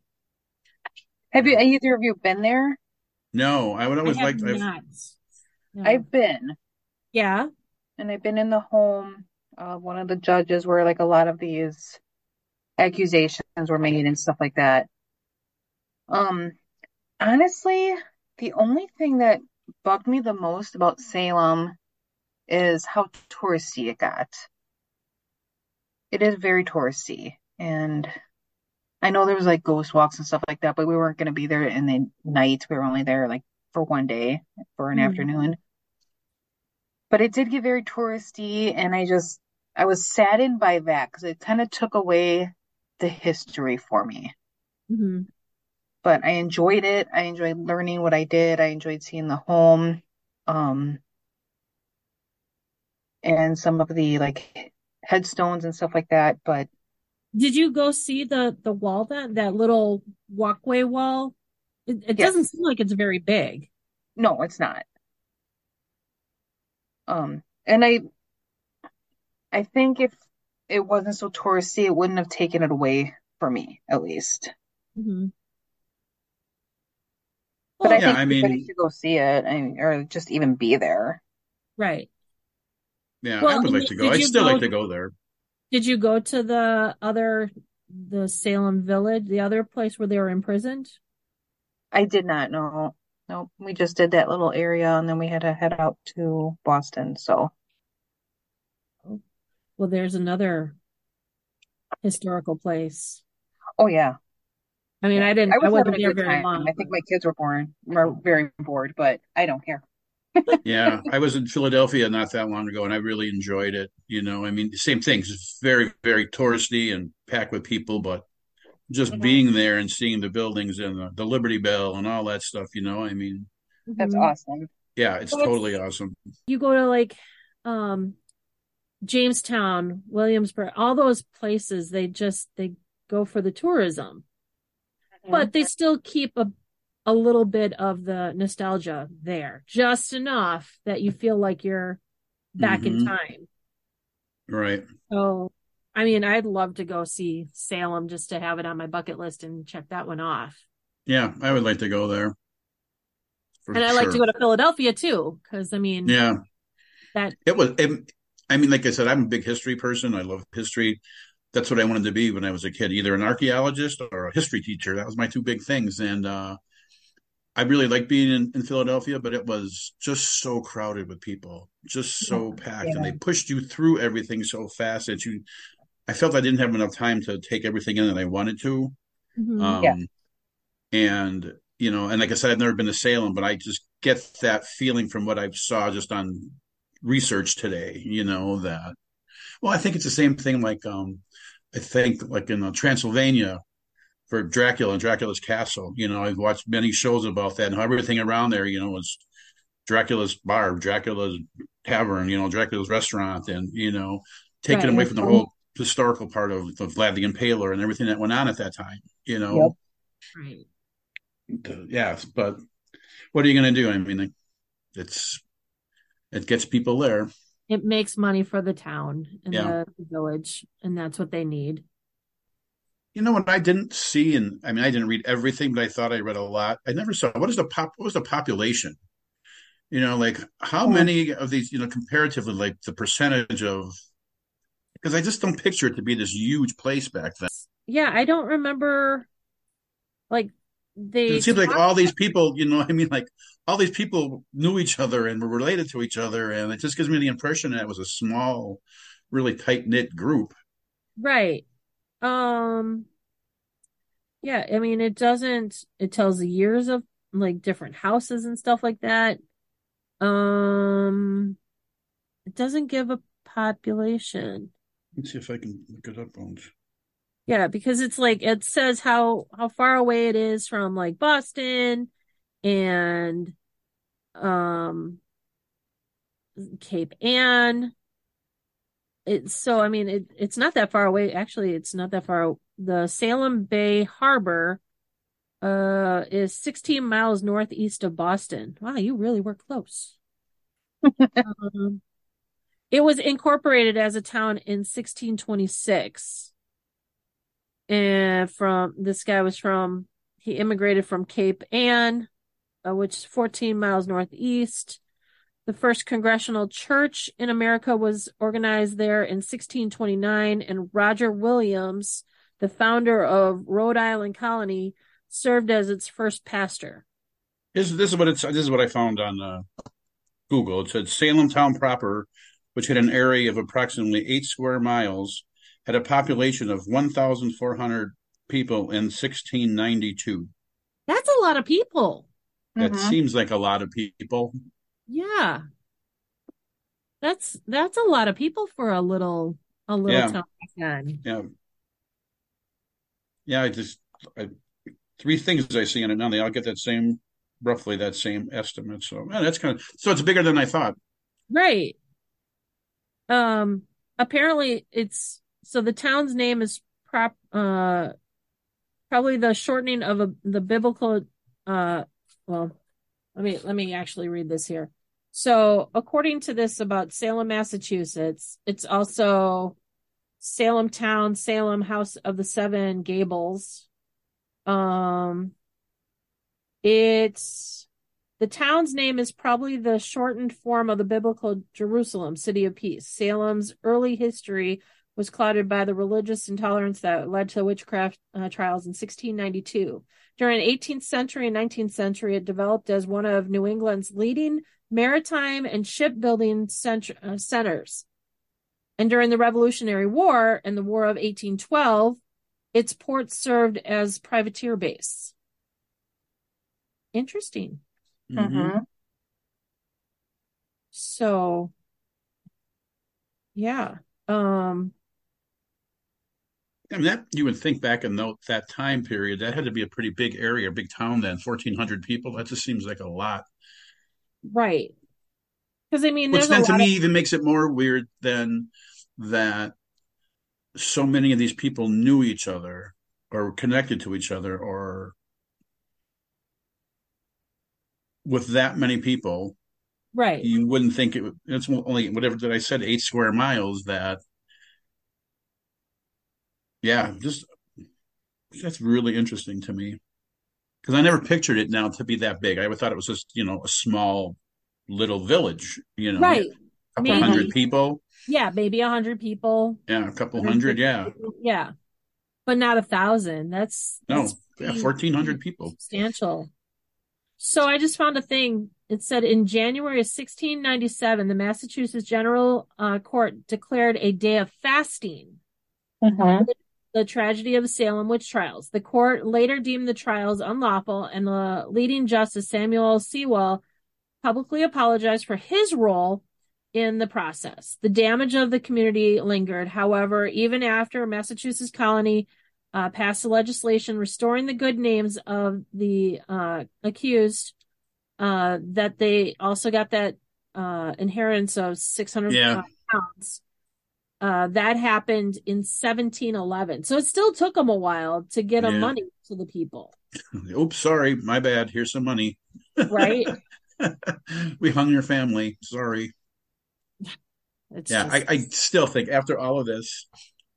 Have you yeah. either of you been there? No, I would I always have like. I've not. No. I've been, Yeah. and I've been in the home of one of the judges where like a lot of these accusations were made and stuff like that. Um, honestly, the only thing that bugged me the most about Salem is how touristy it got. It is very touristy, and I know there was like ghost walks and stuff like that, but we weren't going to be there in the night. We were only there like for one day, for an Mhm. afternoon. But it did get very touristy, and I just I was saddened by that because it kind of took away the history for me. Mhm. But I enjoyed it. I enjoyed learning what I did. I enjoyed seeing the home, um, and some of the like headstones and stuff like that. But Did you go see the the wall that that little walkway wall? It, it doesn't yes, seem like it's very big. no, it's not. Um, and I I think if it wasn't so touristy, it wouldn't have taken it away for me, at least. Hmm. But I Well, yeah. think I everybody mean, should go see it, I mean, or just even be there. right. yeah, I Well, would and like did to go. did I'd you still like go to go there. did you go to the other the Salem Village, the other place where they were imprisoned? I did not know. Nope, we just did that little area and then we had to head out to Boston. So, Oh, well, there's another historical place. oh yeah, I mean, yeah. I didn't I I was having wasn't a there good very time. long, I but think my kids were born, were very bored, but I don't care. Yeah, I was in Philadelphia not that long ago, and I really enjoyed it. You know, I mean, same things. It's very, very touristy and packed with people, but just Mhm. being there and seeing the buildings and the, the Liberty Bell and all that stuff, you know, I mean, That's Mhm. awesome. yeah, it's So it's totally awesome. you go to like um Jamestown, Williamsburg, all those places, they just they go for the tourism, Mhm. but they still keep a a little bit of the nostalgia there, just enough that you feel like you're back in Hmm. time. Right. So, I mean, I'd love to go see Salem just to have it on my bucket list and check that one off. Yeah, I would like to go there for And I like to sure. go to Philadelphia too, because I mean, Yeah, that, it was. It, I mean, like I said, I'm a big history person. I love history. That's what I wanted to be when I was a kid, either an archaeologist or a history teacher. That was my two big things. And uh, I really liked being in, in Philadelphia, but it was just so crowded with people, just so packed, and Yeah. they pushed you through everything so fast that you. I felt I didn't have enough time to take everything in that I wanted to. Mhm. Yeah. Um, and you know, and like I said, I've never been to Salem, but I just get that feeling from what I saw just on research today. You know that. Well, I think it's the same thing. Like, um, I think like in uh, Transylvania for Dracula and Dracula's castle. You know, I've watched many shows about that, and how everything around there, you know, was Dracula's bar, Dracula's tavern, you know, Dracula's restaurant, and you know, taken Right. away from the whole historical part of, of Vlad the Impaler and everything that went on at that time. You Yep. know, Right. yeah. But what are you going to do? I mean, it's it gets people there. It makes money for the town and Yeah. the village, and that's what they need. You know what I didn't see, and I mean, I didn't read everything, but I thought I read a lot. I never saw what is the pop. What was the population? You know, like how Mhm. many of these, you know, comparatively, like the percentage of, because I just don't picture it to be this huge place back then. Yeah, I don't remember like It they seems like talk. all these people, you know, I mean, like all these people knew each other and were related to each other. And it just gives me the impression that it was a small, really tight knit group. Right. Um, yeah, I mean it doesn't it tells the years of like different houses and stuff like that. Um, it doesn't give a population. Let's see if I can look it up, Bones. Yeah, because it's like it says how how far away it is from like Boston and um Cape Ann. It's so I mean it it's not that far away. Actually, it's not that far. The Salem Bay Harbor uh is sixteen miles northeast of Boston. Wow, you really were close. Um, it was incorporated as a town in sixteen twenty-six. And from this guy was from he immigrated from Cape Ann, uh, which is fourteen miles northeast. The first congregational church in America was organized there in sixteen twenty-nine, and Roger Williams, the founder of Rhode Island Colony, served as its first pastor. This, this is what it's. This is what I found on uh, Google. It said Salem town proper, which had an area of approximately eight square miles, had a population of one thousand four hundred people in sixteen ninety-two. That's a lot of people. That Mhm. seems like a lot of people. Yeah, that's that's a lot of people for a little a little Yeah, town back then. yeah, yeah. I just I, three things I see in it now. They all get that same, roughly that same estimate. So yeah, that's kind of so it's bigger than I thought. Right. Um, apparently it's so the town's name is prop uh probably the shortening of a, the biblical uh well, let me let me actually read this here. So, according to this about Salem, Massachusetts, it's also Salem Town, Salem House of the Seven Gables. Um, it's the town's name is probably the shortened form of the biblical Jerusalem, city of peace. Salem's early history was clouded by the religious intolerance that led to witchcraft uh, trials in sixteen ninety-two. During the eighteenth century and nineteenth century, it developed as one of New England's leading maritime and shipbuilding cent- uh, centers. And during the Revolutionary War and the War of eighteen twelve, its port served as privateer base. Interesting. Mm-hmm. Mhm. So, yeah. Um, I mean, that you would think back in tho- that time period, that had to be a pretty big area, big town then, fourteen hundred people. That just seems like a lot. Right. Because I mean, Which there's a then to lot me of even makes it more weird than that so many of these people knew each other or connected to each other or with that many people, right. you wouldn't think it would, it's only whatever that I said, eight square miles that, yeah, just that's really interesting to me because I never pictured it now to be that big. I ever thought it was just, you know, a small little village, you know, Right. a couple hundred Mhm. Maybe. people. Yeah, maybe a hundred people, Yeah, a couple hundred. one hundred fifty Yeah. people. Yeah. But not a thousand. That's that's No, yeah, pretty, pretty fourteen hundred people. substantial. So I just found a thing. It said in January of sixteen ninety-seven, the Massachusetts General uh, Court declared a day of fasting, Mhm. the tragedy of the Salem witch trials. The court later deemed the trials unlawful, and the leading justice, Samuel Sewell, publicly apologized for his role in the process. The damage of the community lingered. However, even after Massachusetts colony uh, passed the legislation restoring the good names of the uh, accused, uh, that they also got that uh, inheritance of six hundred Yeah. uh, pounds. Uh, that happened in seventeen eleven. So it still took them a while to get them Yeah. money to the people, Oops, sorry, my bad. Here's some money. right? We hung your family. Sorry. It's Yeah, I, just I still think after all of this,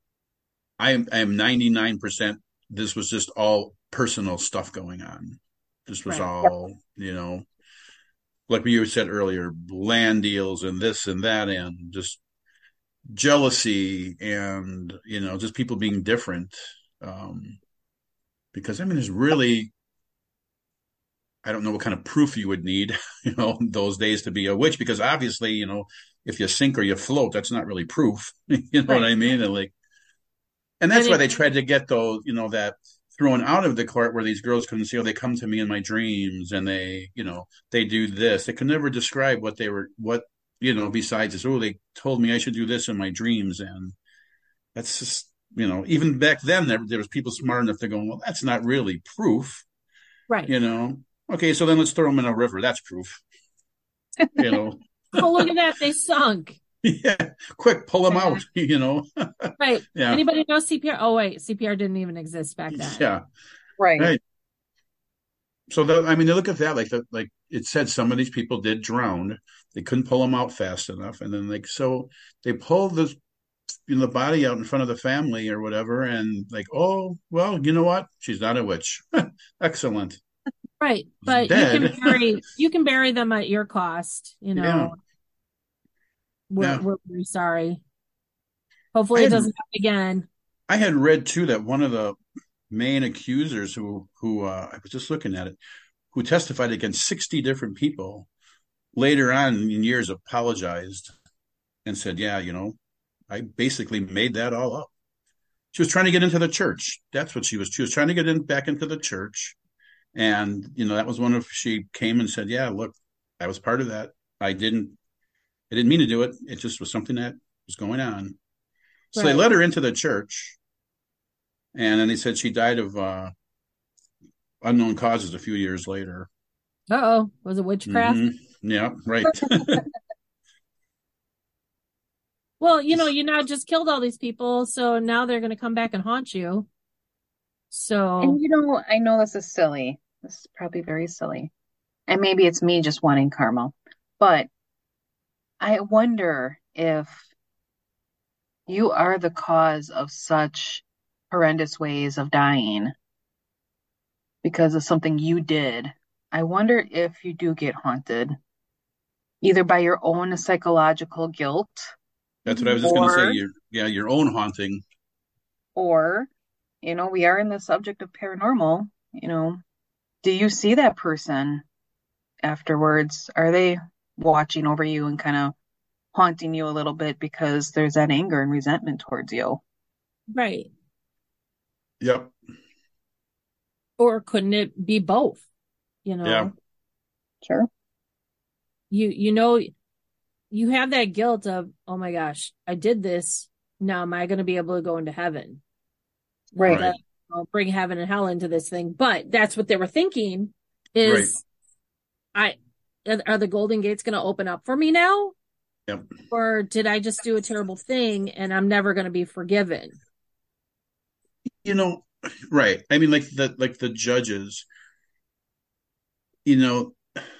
I am I am ninety-nine percent this was just all personal stuff going on. This was right. Yep. all, you know, like you said earlier, land deals and this and that and just jealousy and, you know, just people being different. Um, because I mean, there's really I don't know what kind of proof you would need, you know, those days to be a witch, because obviously, you know, if you sink or you float, that's not really proof. You know what Right. I mean? And like, and And that's why it, they tried to get those, you know, that thrown out of the court where these girls couldn't see, oh, they come to me in my dreams and they, you know, they do this. They could never describe what they were, what, you know, besides this, oh, they told me I should do this in my dreams. And that's just, you know, even back then, there, there was people smart enough to go, well, that's not really proof, right. you know. Okay, so then let's throw them in a river. That's proof, you know. Oh, look at that. They sunk. Yeah, quick, pull them Yeah. out, you know. Right. Yeah, Anybody know C P R? Oh, wait. C P R didn't even exist back then. yeah, Right. right. So the, I mean, they look at that like the, like it said some of these people did drown. They couldn't pull them out fast enough, and then like so they pulled the you know, the body out in front of the family or whatever, and like, oh well, you know what? She's not a witch. Excellent. Right. She's But you can dead. bury you can bury them at your cost, you Yeah, know. We're yeah. we're very sorry. I Hopefully it had doesn't happen again. I had read too that one of the main accusers who who uh, I was just looking at it, who testified against sixty different people, later on in years apologized and said, yeah, you know, I basically made that all up. She was trying to get into the church. That's what she was. She was trying to get in back into the church. And, you know, that was one of, she came and said, yeah, look, I was part of that. I didn't, I didn't mean to do it. It just was something that was going on. So they Right. let her into the church. And then they said she died of uh, unknown causes a few years later. Uh-oh. Was it witchcraft? Mm-hmm. Yeah, right. Well, you know, you now just killed all these people, so now they're gonna come back and haunt you. So And you know, I know this is silly. This is probably very silly. And maybe it's me just wanting karma. But I wonder if you are the cause of such horrendous ways of dying because of something you did. I wonder if you do get haunted, either by your own psychological guilt That's what I was just going to say. or, Your, yeah, your own haunting. or, you know, we are in the subject of paranormal, you know, do you see that person afterwards? Are they watching over you and kind of haunting you a little bit because there's that anger and resentment towards you? right. Yep. Or couldn't it be both? You know, Yeah. Sure. you you know you have that guilt of, oh my gosh, I did this. Now am I gonna be able to go into heaven? Right. to uh, bring heaven and hell into this thing. But that's what they were thinking is, I are the Golden Gates going to open up for me now? Yep. Or did I just do a terrible thing and I'm never going to be forgiven? You know, right. I mean, like the like the judges, you know,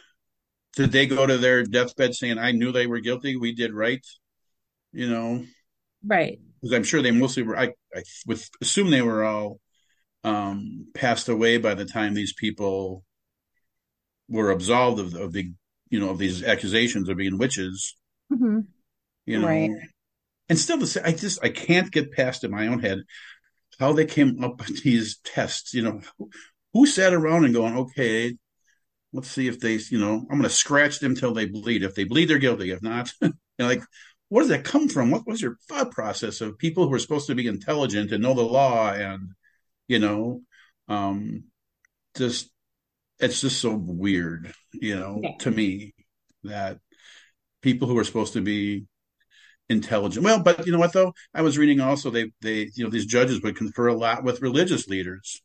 did they go to their deathbed saying, I knew they were guilty, we did right? You know, Right. because I'm sure they mostly were, I, I would assume they were all um, passed away by the time these people were absolved of, of the, you know, of these accusations of being witches, Mm-hmm. you know. Right. And still, to say, I just, I can't get past in my own head how they came up with these tests, you know. Who, who sat around and going, okay, let's see if they, you know, I'm going to scratch them till they bleed. If they bleed, they're guilty. If not, you know, like, where does that come from? What was your thought process of people who are supposed to be intelligent and know the law and, you know, um, just, it's just so weird, you know, Yeah. to me that people who are supposed to be intelligent. Well, but you know what though? I was reading also they they you know these judges would confer a lot with religious leaders.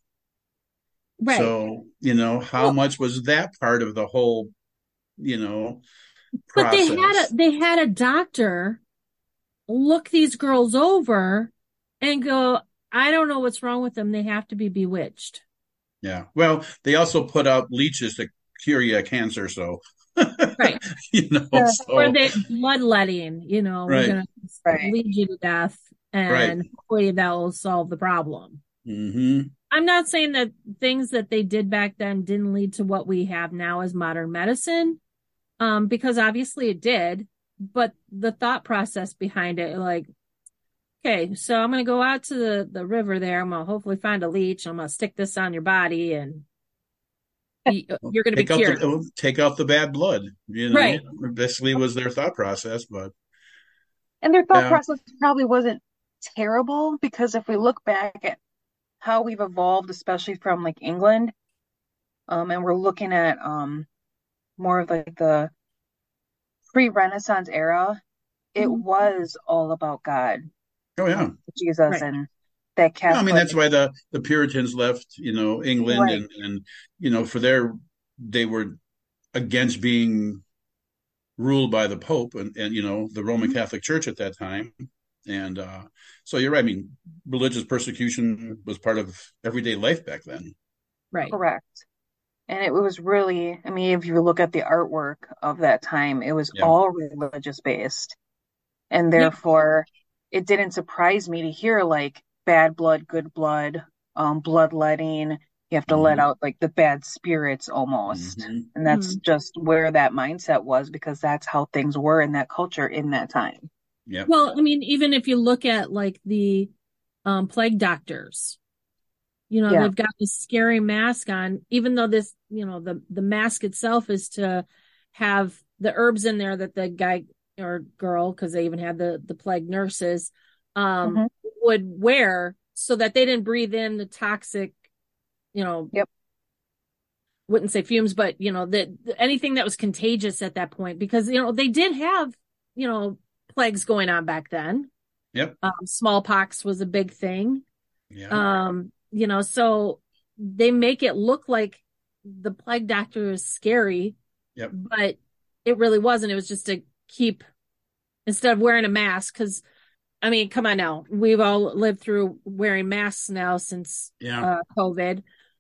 Right. So, you know, how Well, much was that part of the whole, you know, but they process? had a they had a doctor look these girls over and go, I don't know what's wrong with them. They have to be bewitched. Yeah. Well, they also put out leeches to cure you of cancer, so Right. you know, Yeah. so Or they bloodletting, you know, we're right, gonna Right. bleed you to death right. and hopefully that will solve the problem. hmm I'm not saying that things that they did back then didn't lead to what we have now as modern medicine, um, because obviously it did, but the thought process behind it, like, okay, so I'm going to go out to the, the river there. I'm going to hopefully find a leech. I'm going to stick this on your body and you, you're going to be Take out cured. the take out the bad blood, you know. Right. Basically was their thought process, but And their thought yeah. process probably wasn't terrible because if we look back at how we've evolved, especially from like England, um, and we're looking at um more of like the pre-Renaissance era, it Mhm. was all about God, Oh yeah. um, Jesus, Right. and that No, I mean Catholic. that's why the the Puritans left, you know, England Right. and and you know for their they were against being ruled by the Pope and and you know the Roman Catholic Church at that time. And uh so you're right. I mean, religious persecution was part of everyday life back then. Right. Correct. And it was really, I mean, if you look at the artwork of that time, it was Yeah. all religious based. And Yeah. therefore, it didn't surprise me to hear like bad blood, good blood, um, bloodletting. You have to let hmm out like the bad spirits almost. hmm And that's Mhm. just where that mindset was because that's how things were in that culture in that time. Yeah. Well, I mean, even if you look at like the um, plague doctors, you know, Yeah. they've got this scary mask on, even though this, you know, the, the mask itself is to have the herbs in there that the guy or girl, because they even had the, the plague nurses, um, Mhm. would wear so that they didn't breathe in the toxic, you know, Yep. wouldn't say fumes, but, you know, that anything that was contagious at that point, because, you know, they did have, you know, plagues going on back then. Yep. Um, smallpox was a big thing. Yeah. Um, you know, so they make it look like the plague doctor is scary, Yep. but it really wasn't. It was just to keep, instead of wearing a mask, because I mean, come on now, we've all lived through wearing masks now since Yeah. uh, COVID.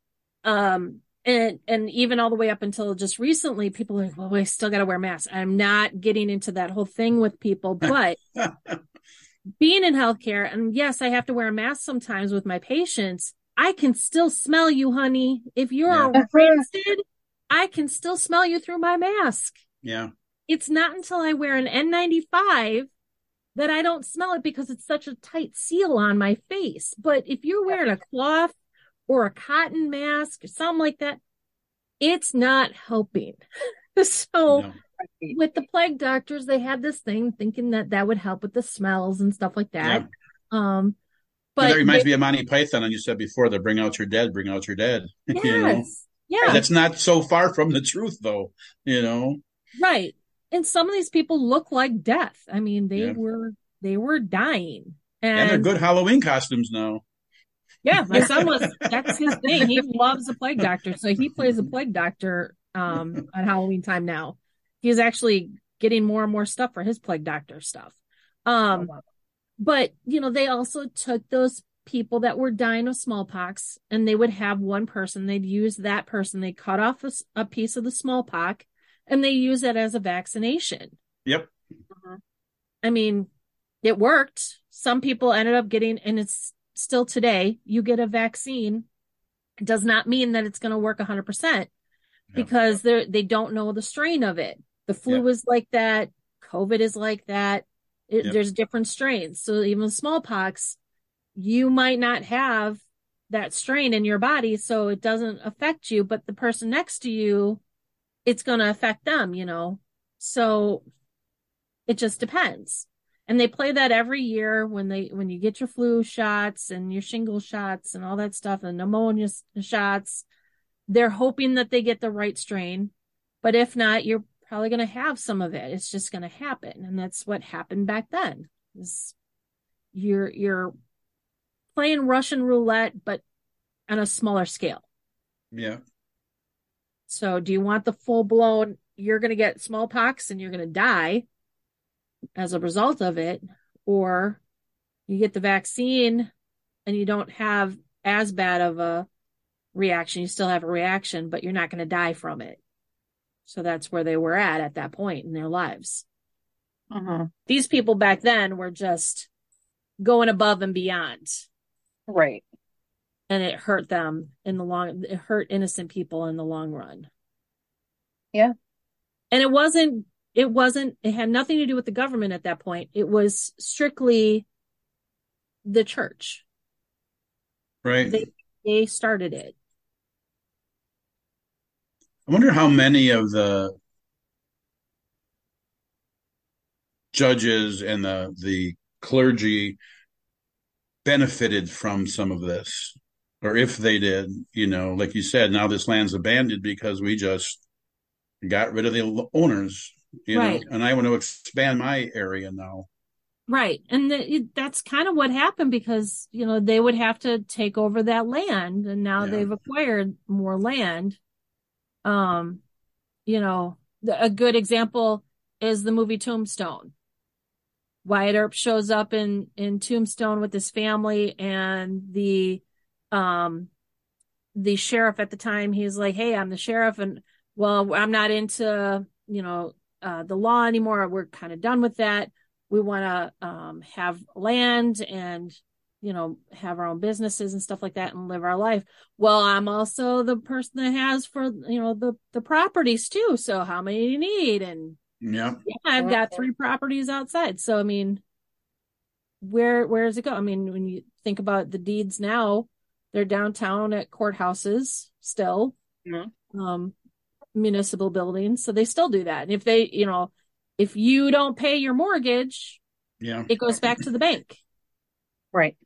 Um, and and even all the way up until just recently, people are like, well, we still got to wear masks. I'm not getting into that whole thing with people, but being in healthcare, and yes, I have to wear a mask sometimes with my patients. I can still smell you, honey. If you're Yeah. rancid, I can still smell you through my mask. Yeah. It's not until I wear an N ninety-five that I don't smell it because it's such a tight seal on my face. But if you're wearing a cloth or a cotton mask or something like that, it's not helping. So No. with the plague doctors, they had this thing thinking that that would help with the smells and stuff like that. Yeah. Um, But that but reminds they, me of Monty Python, and you said before, the bring out your dead, bring out your dead. You know, yes, yeah, that's not so far from the truth, though. You know, right. And some of these people look like death. I mean, they yeah, were they were dying, and they're and good Halloween costumes now. Yeah, my son was, that's his thing. He loves the plague doctor. So he plays a plague doctor um on Halloween time now. He's actually getting more and more stuff for his plague doctor stuff. Oh, Um, wow. but you know, they also took those people that were dying of smallpox and they would have one person, they'd use that person, they cut off a, a piece of the smallpox and they use it as a vaccination. Yep. Mhm. I mean, it worked. Some people ended up getting, and it's still today, you get a vaccine. It does not mean that it's going to work one hundred percent Yep. because they they don't know the strain of it. The flu Yep. is like that. COVID is like that. It, Yep. There's different strains. So even smallpox, you might not have that strain in your body, so it doesn't affect you, but the person next to you, it's going to affect them, you know? So it just depends. And they play that every year when they when you get your flu shots and your shingle shots and all that stuff and pneumonia shots. They're hoping that they get the right strain, but if not, you're probably going to have some of it. It's just going to happen, and that's what happened back then. Is you're you're playing Russian roulette, but on a smaller scale. Yeah. So, do you want the full blown? You're going to get smallpox and you're going to die as a result of it, or you get the vaccine and you don't have as bad of a reaction. You still have a reaction, but you're not going to die from it. So that's where they were at at that point in their lives. Mhm. These people back then were just going above and beyond, Right. and it hurt them in the long, it hurt innocent people in the long run. Yeah. And it wasn't, it wasn't, it had nothing to do with the government at that point. It was strictly the church. Right. They, they started it. I wonder how many of the judges and the the clergy benefited from some of this, or if they did. You know, like you said, now this land's abandoned because we just got rid of the owners. You Right. know, and I want to expand my area now. Right. And the, that's kind of what happened because, you know, they would have to take over that land and now Yeah. they've acquired more land. Um, you know, the, a good example is the movie Tombstone. Wyatt Earp shows up in, in Tombstone with his family and the, um, the sheriff at the time, he's like, hey, I'm the sheriff and well, I'm not into, you know, uh, the law anymore. We're kind of done with that. We want to um, have land and, you know, have our own businesses and stuff like that and live our life. Well, I'm also the person that has for, you know, the, the properties too. So how many do you need? And Yeah. yeah, I've got three properties outside. So, I mean, where, where does it go? I mean, when you think about the deeds now, they're downtown at courthouses still, Mhm. um, municipal buildings. So they still do that. And if they, you know, if you don't pay your mortgage, Yeah. it goes back to the bank. Right.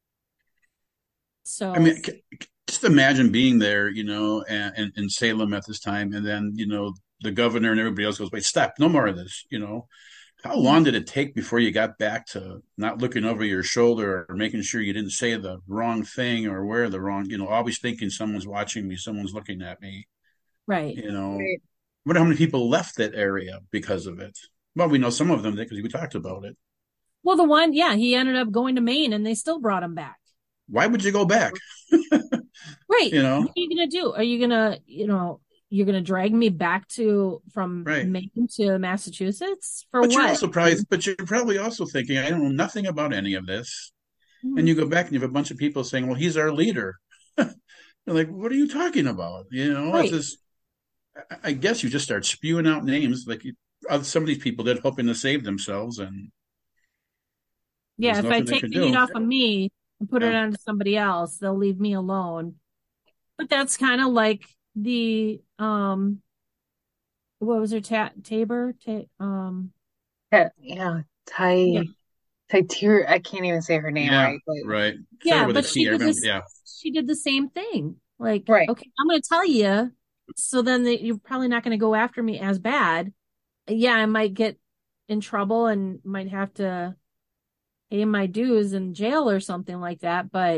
So, I mean, c- c- just imagine being there, you know, and, and in Salem at this time, and then, you know, the governor and everybody else goes, wait, stop, no more of this, you know. How long did it take before you got back to not looking over your shoulder or making sure you didn't say the wrong thing or wear the wrong, you know, always thinking someone's watching me, someone's looking at me, right. you know. Right. I wonder how many people left that area because of it. Well, we know some of them did because we talked about it. Well, the one, yeah, he ended up going to Maine and they still brought him back. Why would you go back? Right. You know? What are you going to do? Are you going to, you know, you're going to drag me back to from Right. Maine to Massachusetts for But what? you're also probably, but you're probably also thinking, I don't know nothing about any of this. Mhm. And you go back and you have a bunch of people saying, well, he's our leader. They're like, what are you talking about? You know, Right. it's just, I- I guess you just start spewing out names like you, uh, some of these people did, hoping to save themselves, and Yeah, there's if I nothing they take can the heat do. off of me and put it Yeah. onto somebody else, they'll leave me alone. But that's kind of like the um, what was her ta Tabor? Ta um, Yeah. Yeah. Ty, yeah, Tytir, I can't even say her name Yeah, right, but right. Started yeah. with a But she T. I did remember. this. Yeah, She did the same thing. Like, right. okay, I'm going to tell you, so then that you're probably not going to go after me as bad. Yeah, I might get in trouble and might have to pay my dues in jail or something like that. But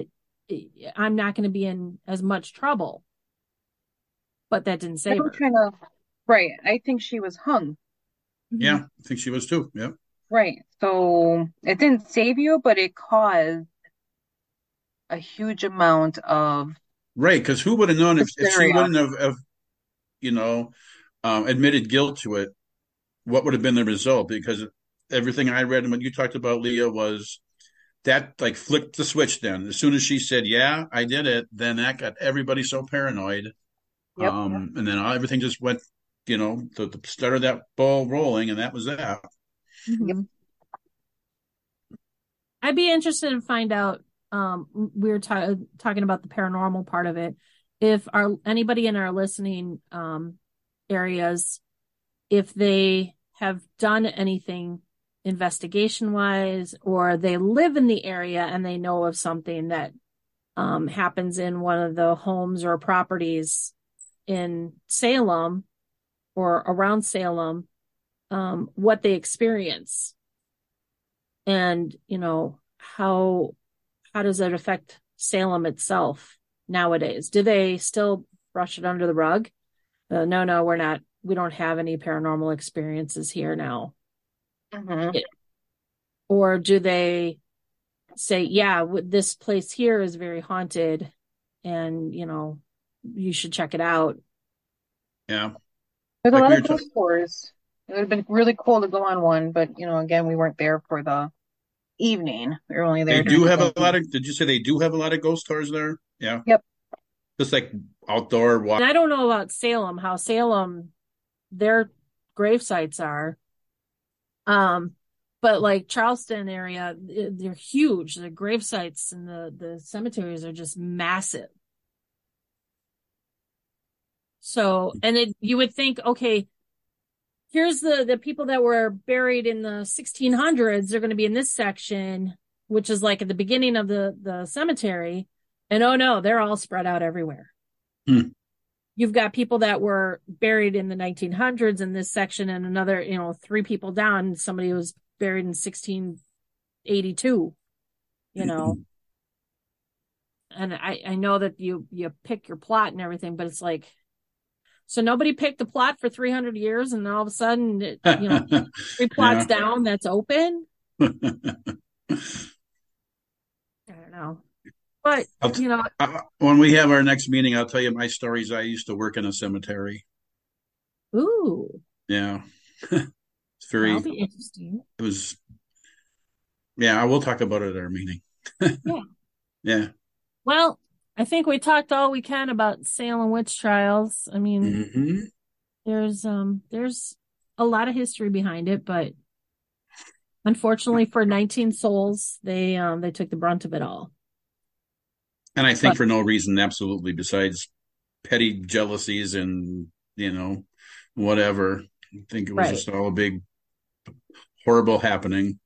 I'm not going to be in as much trouble. But that didn't save her. Kind of, right. I think she was hung. Yeah, I think she was too. Yep. Right. So it didn't save you, but it caused a huge amount of right. Because who would have known if, if she hysteria. wouldn't have, have you know, um, admitted guilt to it? What would have been the result? Because everything I read and what you talked about, Leah, was that like flipped the switch. Then as soon as she said, "Yeah, I did it," then that got everybody so paranoid. Yep. Um, and then everything just went, you know, the, the started that ball rolling, and that was that. Yep. I'd be interested to find out. Um, we were ta- talking about the paranormal part of it. If our anybody in our listening um, areas, if they have done anything investigation wise, or they live in the area and they know of something that um, happens in one of the homes or properties in Salem or around Salem, um, what they experience, and you know how how does it affect Salem itself nowadays? Do they still brush it under the rug? Uh, no, no, we're not. We don't have any paranormal experiences here now. Mm-hmm. It, or do they say, yeah, this place here is very haunted, and you know you should check it out? Yeah. There's Like a lot we of were ta- ghost tours. It would have been really cool to go on one, but you know, again, we weren't there for the evening. We were only there. They during do the have a day. lot of. Did you say they do have a lot of ghost tours there? Yeah. Yep. Just like outdoor walk. And I don't know about Salem, how Salem, their grave sites are. Um, but like Charleston area, they're huge. The grave sites and the, the cemeteries are just massive. So, and it, you would think, okay, here's the, the people that were buried in the sixteen hundreds. They're going to be in this section, which is like at the beginning of the, the cemetery. And oh no, they're all spread out everywhere. Hmm. You've got people that were buried in the nineteen hundreds in this section, and another, you know, three people down, somebody was buried in sixteen eighty-two, you know. And I, I know that you, you pick your plot and everything, but it's like, so nobody picked the plot for three hundred years, and all of a sudden, it, you know, three plots Yeah. down, that's open. I don't know. But, I'll t- you know, Uh, when we have our next meeting, I'll tell you my stories. I used to work in a cemetery. ooh, Yeah. It's very, that'll be interesting. it was, yeah, I will talk about it at our meeting. Yeah. Yeah. Well, I think we talked all we can about Salem witch trials. I mean, hmm there's um there's a lot of history behind it, but unfortunately for nineteen souls, they um they took the brunt of it all. And I think But for no reason, absolutely, besides petty jealousies and, you know, whatever. I think it was right. just all a big, horrible happening.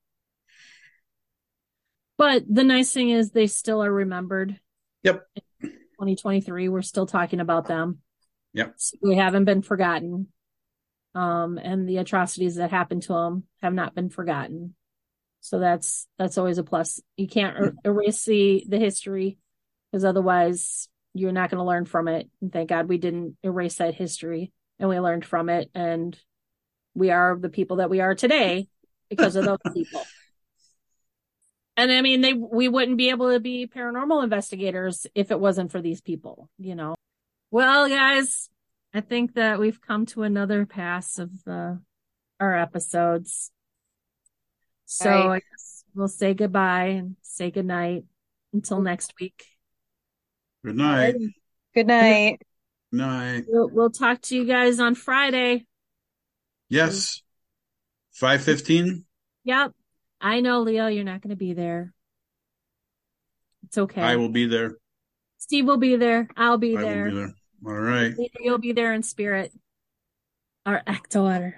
But the nice thing is they still are remembered. Yep. In twenty twenty-three, we're still talking about them. Yep. So we haven't been forgotten. Um, and the atrocities that happened to them have not been forgotten. So that's that's always a plus. You can't er- erase the, the history, because otherwise you're not going to learn from it. And thank God we didn't erase that history, and we learned from it. And we are the people that we are today because of those people. And I mean, they we wouldn't be able to be paranormal investigators if it wasn't for these people, you know. Well, guys, I think that we've come to another pass of the our episodes. So Right. I guess we'll say goodbye and say goodnight until next week. Good night. Good night. Good night. We'll, we'll talk to you guys on Friday. Yes. five fifteen. Yep. I know, Leo, you're not going to be there. It's okay. I will be there. Steve will be there. I'll be I there. will be there. All right. Leo, you'll be there in spirit. Our actor.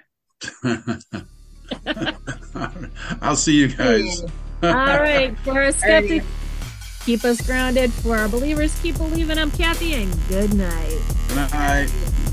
I'll see you guys. All right. For our skeptics, keep us grounded. For our believers, keep believing. I'm Kathy, and good night. Good night.